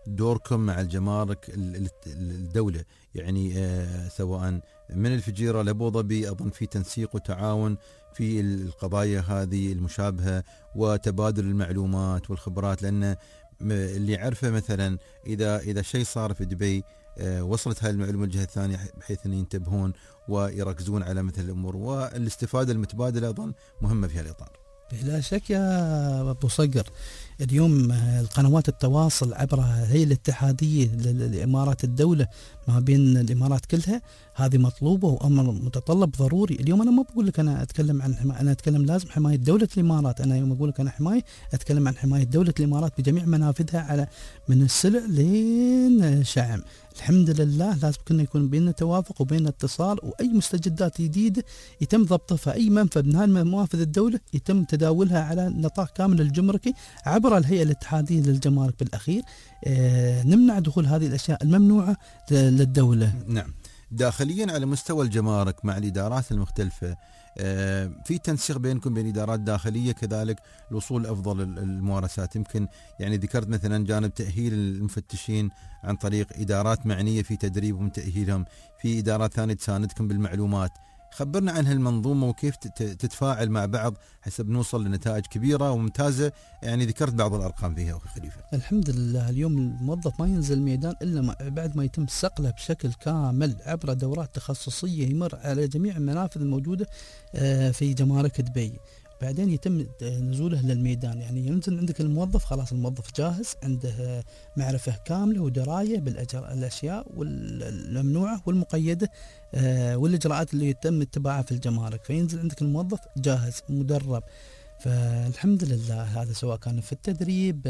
Speaker 7: دوركم مع الجمارك الدولة، يعني سواء من الفجيرة لأبو ظبي، أظن في تنسيق وتعاون في القضايا هذه المشابهة وتبادل المعلومات والخبرات، لأن اللي عرفه مثلا إذا شيء صار في دبي وصلت هاي المعلومة الجهة الثانية بحيث أن ينتبهون ويركزون على مثل الأمور، والاستفادة المتبادلة أظن مهمة في هالإطار.
Speaker 1: لا شك يا أبو صقر، اليوم القنوات التواصل عبر هي الاتحادية لإمارات الدولة ما بين الإمارات كلها هذه مطلوبة وأمر متطلب ضروري. اليوم أنا ما بقول لك أنا أتكلم عن حماية، أنا أتكلم لازم حماية دولة الإمارات. أنا يوم أقول لك أنا حماية أتكلم عن حماية دولة الإمارات بجميع منافذها، على من السلع لين شعم. الحمد لله لازم كنا يكون بيننا توافق وبيننا اتصال، وأي مستجدات جديدة يتم ضبطها في أي منفذ من هالمنافذ الدولة يتم تداولها على نطاق كامل الجمركي عبر الهيئة الاتحادية للجمارك. بالأخير نمنع دخول هذه الأشياء الممنوعة للدولة.
Speaker 7: نعم. داخليا على مستوى الجمارك مع الإدارات المختلفة في تنسيق بينكم بين إدارات داخلية كذلك لوصول أفضل الممارسات؟ يمكن يعني ذكرت مثلا جانب تأهيل المفتشين عن طريق إدارات معنية في تدريبهم وتأهيلهم، في إدارات ثانية تساندكم بالمعلومات. خبرنا عن هالمنظومة وكيف تتفاعل مع بعض حسب نوصل لنتائج كبيرة وممتازة. يعني ذكرت بعض الأرقام فيها أخي خليفة.
Speaker 1: الحمد لله اليوم الموظف ما ينزل الميدان إلا بعد ما يتم صقله بشكل كامل عبر دورات تخصصية يمر على جميع المنافذ الموجودة في جمارك دبي، بعدين يتم نزوله للميدان. يعني ينزل عندك الموظف خلاص الموظف جاهز، عنده معرفة كاملة ودراية بالأشياء والممنوعة والمقيدة والإجراءات اللي يتم اتباعها في الجمارك، فينزل عندك الموظف جاهز مدرب. فالحمد لله هذا سواء كان في التدريب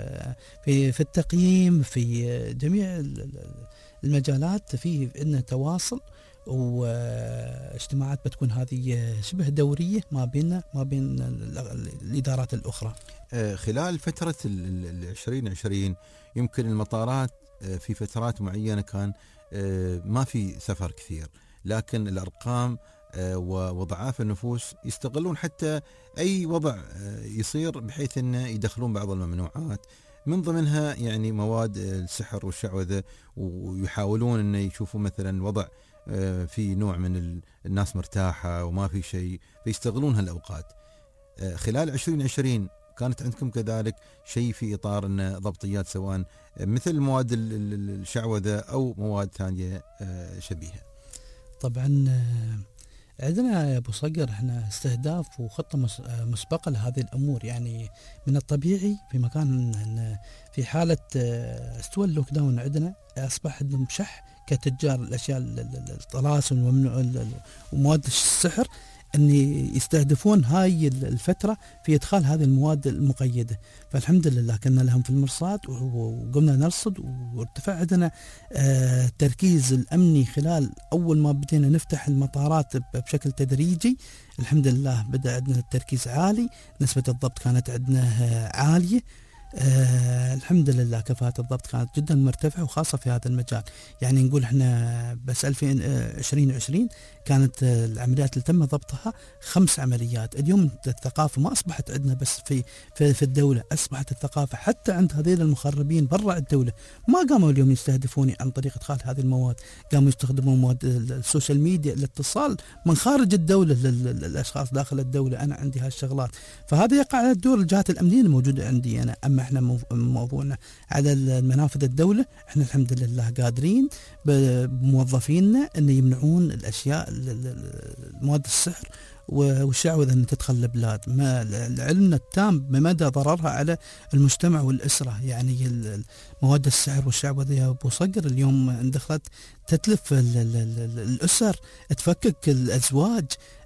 Speaker 1: في التقييم في جميع المجالات، فيه عندنا تواصل واجتماعات بتكون هذه شبه دورية ما بين الإدارات الأخرى.
Speaker 7: خلال فترة 2020 يمكن المطارات في فترات معينة كان ما في سفر كثير، لكن الأرقام وضعاف النفوس يستغلون حتى أي وضع يصير بحيث أن يدخلون بعض الممنوعات، من ضمنها يعني مواد السحر والشعوذة، ويحاولون أن يشوفوا مثلا الوضع في نوع من الناس مرتاحة وما في شيء فيستغلون هالأوقات. خلال 2020 كانت عندكم كذلك شيء في إطار أن ضبطيات سواء مثل مواد الشعوذة أو مواد ثانية شبيهة؟
Speaker 1: طبعا عندنا يا أبو صقر احنا استهداف وخطة مسبقة لهذه الأمور. يعني من الطبيعي في مكان في حالة استوى اللوك داون عندنا أصبح عندهم شح كتجار الأشياء الطلاسم ومواد السحر أن يستهدفون هاي الفترة في إدخال هذه المواد المقيدة. فالحمد لله كنا لهم في المرصاد وقمنا نرصد، وارتفع عندنا التركيز الأمني خلال أول ما بدينا نفتح المطارات بشكل تدريجي. الحمد لله بدأ عندنا التركيز عالي، نسبة الضبط كانت عندنا عالية. الحمد لله كفاءة الضبط كانت جدا مرتفعة وخاصة في هذا المجال. يعني نقول احنا بس 2020 كانت العمليات اللي تم ضبطها 5 عمليات. اليوم الثقافة ما أصبحت عندنا بس في الدولة، أصبحت الثقافة حتى عند هذين المخربين برا الدولة. ما قاموا اليوم يستهدفوني عن طريق إدخال هذه المواد، قاموا يستخدمون مواد السوشيال ميديا، الاتصال من خارج الدولة للأشخاص داخل الدولة. أنا عندي هالشغلات، فهذا يقع على الدور الجهات الأمنية الموجودة عندي أنا. أما احنا موضوعنا على المنافذ الدولة، احنا الحمد لله قادرين بموظفيننا أن يمنعون الأشياء المواد السحر والشعوذة أن تدخل البلاد. ما علمنا التام بمدى ضررها على المجتمع والأسرة. يعني مواد السحر والشعوذة يا أبو صقر اليوم ان دخلت تتلف الأسر، تفكك الأزواج.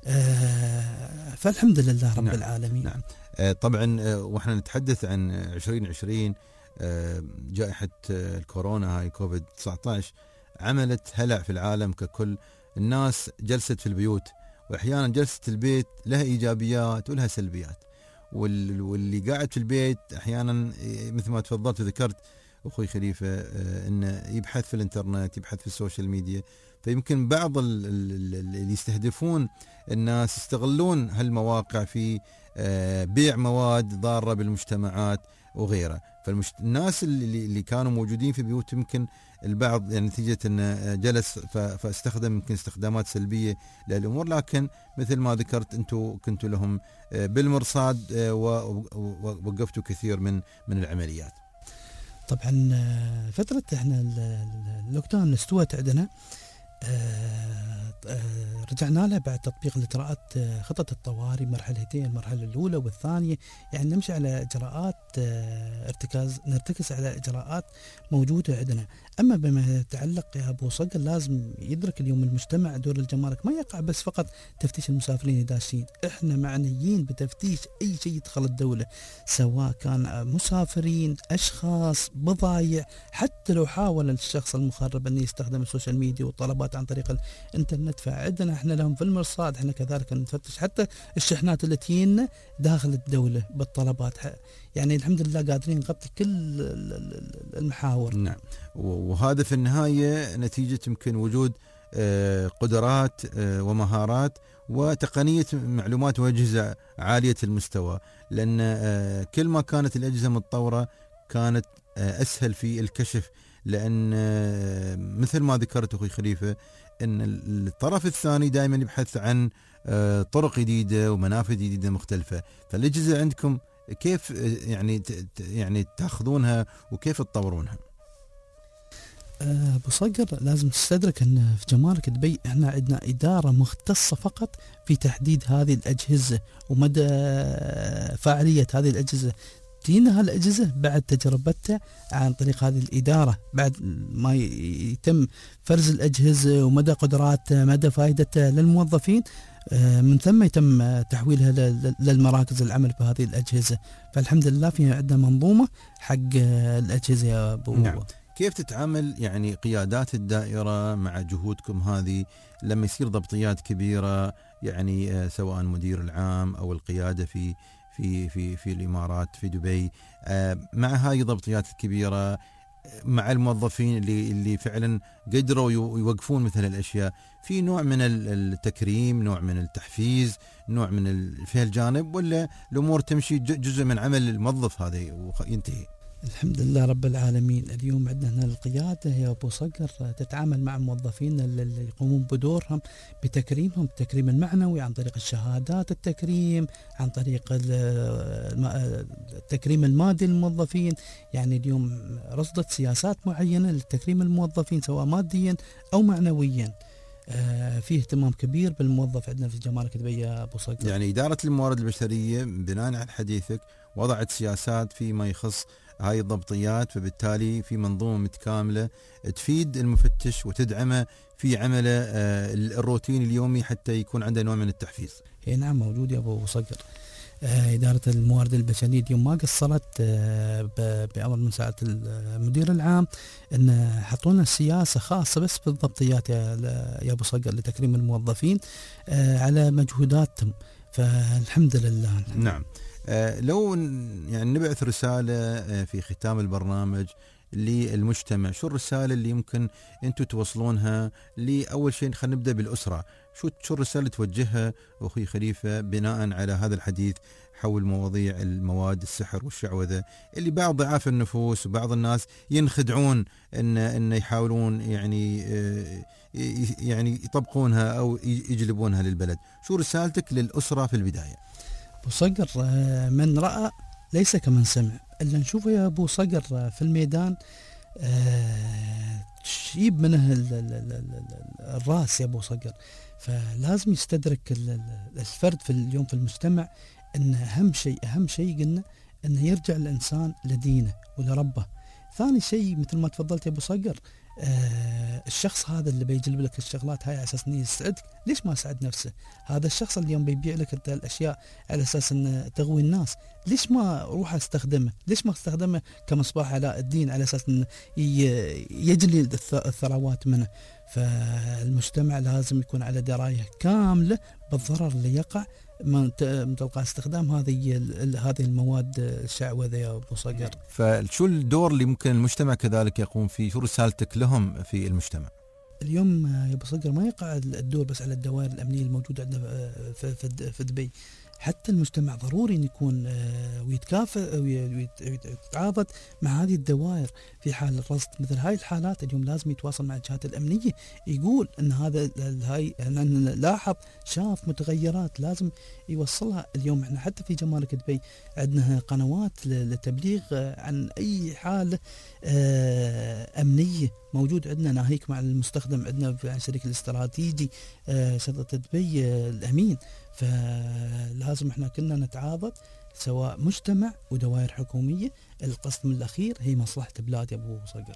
Speaker 1: فالحمد لله رب العالمين.
Speaker 7: نعم. طبعا واحنا نتحدث عن 2020 جائحة الكورونا هاي كوفيد 19 عملت هلع في العالم ككل. الناس جلست في البيوت، واحيانا جلسة البيت لها ايجابيات ولها سلبيات، واللي قاعد في البيت احيانا مثل ما تفضلت وذكرت اخوي خليفة انه يبحث في الانترنت، يبحث في السوشيال ميديا، فيمكن بعض اللي يستهدفون الناس يستغلون هالمواقع في بيع مواد ضارة بالمجتمعات وغيره. فالناس اللي كانوا موجودين في بيوت يمكن البعض يعني نتيجة انه جلس فاستخدم يمكن استخدامات سلبية للأمور، لكن مثل ما ذكرت انتم كنتوا لهم بالمرصاد ووقفتوا كثير من العمليات.
Speaker 1: طبعا فترة احنا اللوك داون استوت عندنا، رجعنا له بعد تطبيق الإجراءات خطة الطوارئ مرحلتين، المرحلة الأولى والثانية، يعني نمشي على إجراءات نرتكز على إجراءات موجودة عندنا. أما بما يتعلق يا أبو صقر لازم يدرك اليوم المجتمع دور الجمارك ما يقع بس فقط تفتيش المسافرين الداشين، إحنا معنيين بتفتيش أي شيء يدخل الدولة، سواء كان مسافرين، أشخاص، بضايع، حتى لو حاول الشخص المخرب أن يستخدم السوشيال ميديا والطلبات عن طريق الإنترنت، فعندنا إحنا لهم في المرصاد. إحنا كذلك نفتش حتى الشحنات اللي تجينا داخل الدولة بالطلبات، يعني الحمد لله قادرين نغطي كل المحاور.
Speaker 7: نعم، وهذا في النهاية نتيجة يمكن وجود قدرات ومهارات وتقنية معلومات وأجهزة عالية المستوى، لأن كل ما كانت الأجهزة متطورة كانت أسهل في الكشف، لأن مثل ما ذكرت أخوي خليفة أن الطرف الثاني دائما يبحث عن طرق جديدة ومنافذ جديدة مختلفة. فالأجهزة عندكم كيف يعني تاخذونها وكيف تطورونها؟
Speaker 1: أبو صقر لازم تستدرك أن في جمارك دبي احنا عندنا إدارة مختصة فقط في تحديد هذه الأجهزة ومدى فاعلية هذه الأجهزة. تجينا هالأجهزة بعد تجربتها عن طريق هذه الإدارة، بعد ما يتم فرز الأجهزة ومدى قدراتها مدى فائدتها للموظفين، من ثم يتم تحويلها للمراكز العمل بهذه الأجهزة. فالحمد لله في عندنا منظومة حق الأجهزة يا أبو.
Speaker 7: نعم. كيف تتعامل يعني قيادات الدائرة مع جهودكم هذه لما يصير ضبطيات كبيرة، يعني سواء مدير العام أو القيادة في الإمارات في دبي، مع هاي ضبطيات الكبيرة، مع الموظفين اللي فعلا قدروا يوقفون مثل الأشياء، في نوع من التكريم، نوع من التحفيز، نوع من في هالجانب، ولا الأمور تمشي جزء من عمل الموظف هذا وينتهي؟
Speaker 1: الحمد لله رب العالمين. اليوم عندنا القيادة يا أبو صقر تتعامل مع الموظفين اللي يقومون بدورهم بتكريمهم، التكريم المعنوي عن طريق الشهادات، التكريم عن طريق التكريم المادي للموظفين. يعني اليوم رصدت سياسات معينة لتكريم الموظفين سواء ماديا أو معنويا. فيه اهتمام كبير بالموظف عندنا في جمارك دبي يا أبو صقر.
Speaker 7: يعني إدارة الموارد البشرية بناء على حديثك وضعت سياسات فيما يخص هاي الضبطيات، فبالتالي في منظومة متكاملة تفيد المفتش وتدعمه في عمله الروتيني اليومي حتى يكون عنده نوع من التحفيز.
Speaker 1: نعم موجود يا أبو صقر. إدارة الموارد البشرية اليوم ما قصرت بأمر من ساعة المدير العام أن حطونا سياسة خاصة بس بالضبطيات يا أبو صقر لتكريم الموظفين على مجهوداتهم، فالحمد لله.
Speaker 7: نعم. لو يعني نبعث رسالة في ختام البرنامج للمجتمع، شو الرسالة اللي يمكن أنتم توصلونها لأول شيء؟ خلينا نبدأ بالأسرة. شو الرسالة توجهها أخوي خليفة بناء على هذا الحديث حول مواضيع المواد السحر والشعوذة اللي بعض ضعاف النفوس وبعض الناس ينخدعون إن يحاولون يعني يطبقونها أو يجلبونها للبلد؟ شو رسالتك للأسرة في البداية؟
Speaker 1: أبو صقر من رأى ليس كمن سمع. اللي نشوفه يا أبو صقر في الميدان تشيب منه الرأس يا أبو صقر. فلازم يستدرك الفرد في اليوم في المجتمع أن أهم شيء قلنا أنه يرجع الإنسان لدينه ولربه. ثاني شيء مثل ما تفضلت يا أبو صقر، الشخص هذا اللي بيجلب لك الشغلات هاي على اساس انه يسعدك، ليش ما سعد نفسه؟ هذا الشخص اللي اليوم بيبيع لك انت الاشياء على اساس انه تغوي الناس، ليش ما اروح استخدمه؟ ليش ما استخدمه كمصباح علاء الدين على اساس انه يجلي الثروات منه؟ فالمجتمع لازم يكون على درايه كامله بالضرر اللي يقع من تلقى استخدام هذه المواد الشعوذة يا أبو صقر.
Speaker 7: فشو الدور اللي ممكن المجتمع كذلك يقوم فيه؟ شو رسالتك لهم في المجتمع؟
Speaker 1: اليوم يا ابو صقر ما يقع الدور بس على الدوائر الامنيه الموجوده عندنا في دبي، حتى المجتمع ضروري ان يكون ويتكافئ ويتعاضد مع هذه الدوائر في حال الرصد. مثل هاي الحالات اليوم لازم يتواصل مع الجهات الامنيه، يقول ان هذا هاي أن لاحظ شاف متغيرات لازم يوصلها. اليوم احنا حتى في جمارك دبي عندنا قنوات للتبليغ عن اي حاله امنيه موجود عندنا، ناهيك مع المستخدم عندنا في الشريك الاستراتيجي شرطه دبي الامين. فلازم احنا كلنا نتعاضد سواء مجتمع ودوائر حكوميه، القصد من الاخير هي مصلحه بلاد يا ابو صقر.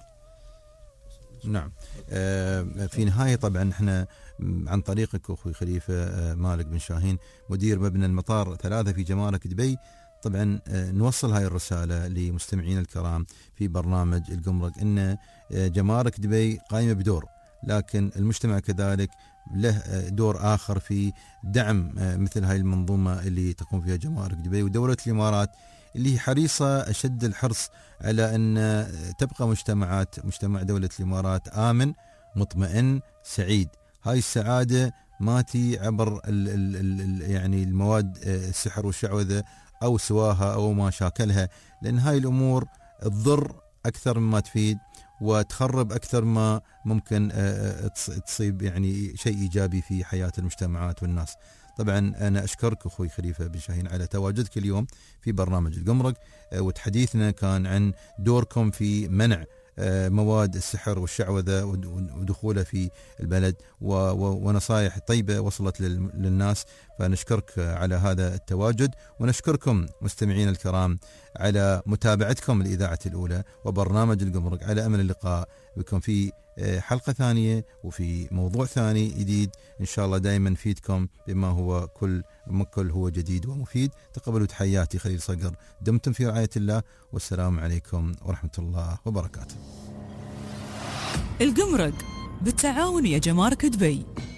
Speaker 7: نعم. في نهايه طبعا احنا عن طريقك اخوي خليفه مالك بن شاهين مدير مبنى المطار 3 في جمارك دبي، طبعا نوصل هاي الرساله لمستمعينا الكرام في برنامج الجمرك ان جمارك دبي قائمه بدور، لكن المجتمع كذلك له دور آخر في دعم مثل هاي المنظومة اللي تقوم فيها جمارك دبي، ودولة الإمارات اللي حريصة أشد الحرص على أن تبقى مجتمع دولة الإمارات آمن مطمئن سعيد. هاي السعادة ما تي عبر يعني المواد السحر والشعوذة أو سواها أو ما شاكلها، لأن هاي الأمور تضر أكثر مما تفيد وتخرب أكثر ما ممكن تصيب يعني شيء إيجابي في حياة المجتمعات والناس. طبعا أنا أشكرك أخوي خليفة بن شاهين على تواجدك اليوم في برنامج الجمرك، وتحديثنا كان عن دوركم في منع مواد السحر والشعوذة ودخولها في البلد، ونصائح طيبة وصلت للناس. فنشكرك على هذا التواجد، ونشكركم مستمعين الكرام على متابعتكم لإذاعة الأولى وبرنامج الجمرك، على أمل اللقاء بكم في حلقة ثانية وفي موضوع ثاني جديد إن شاء الله. دائما نفيدكم بما هو كل هو جديد ومفيد. تقبلوا تحياتي خليل صقر، دمتم في رعاية الله، والسلام عليكم ورحمة الله وبركاته.
Speaker 6: الجمرك بالتعاون يا جمارك دبي.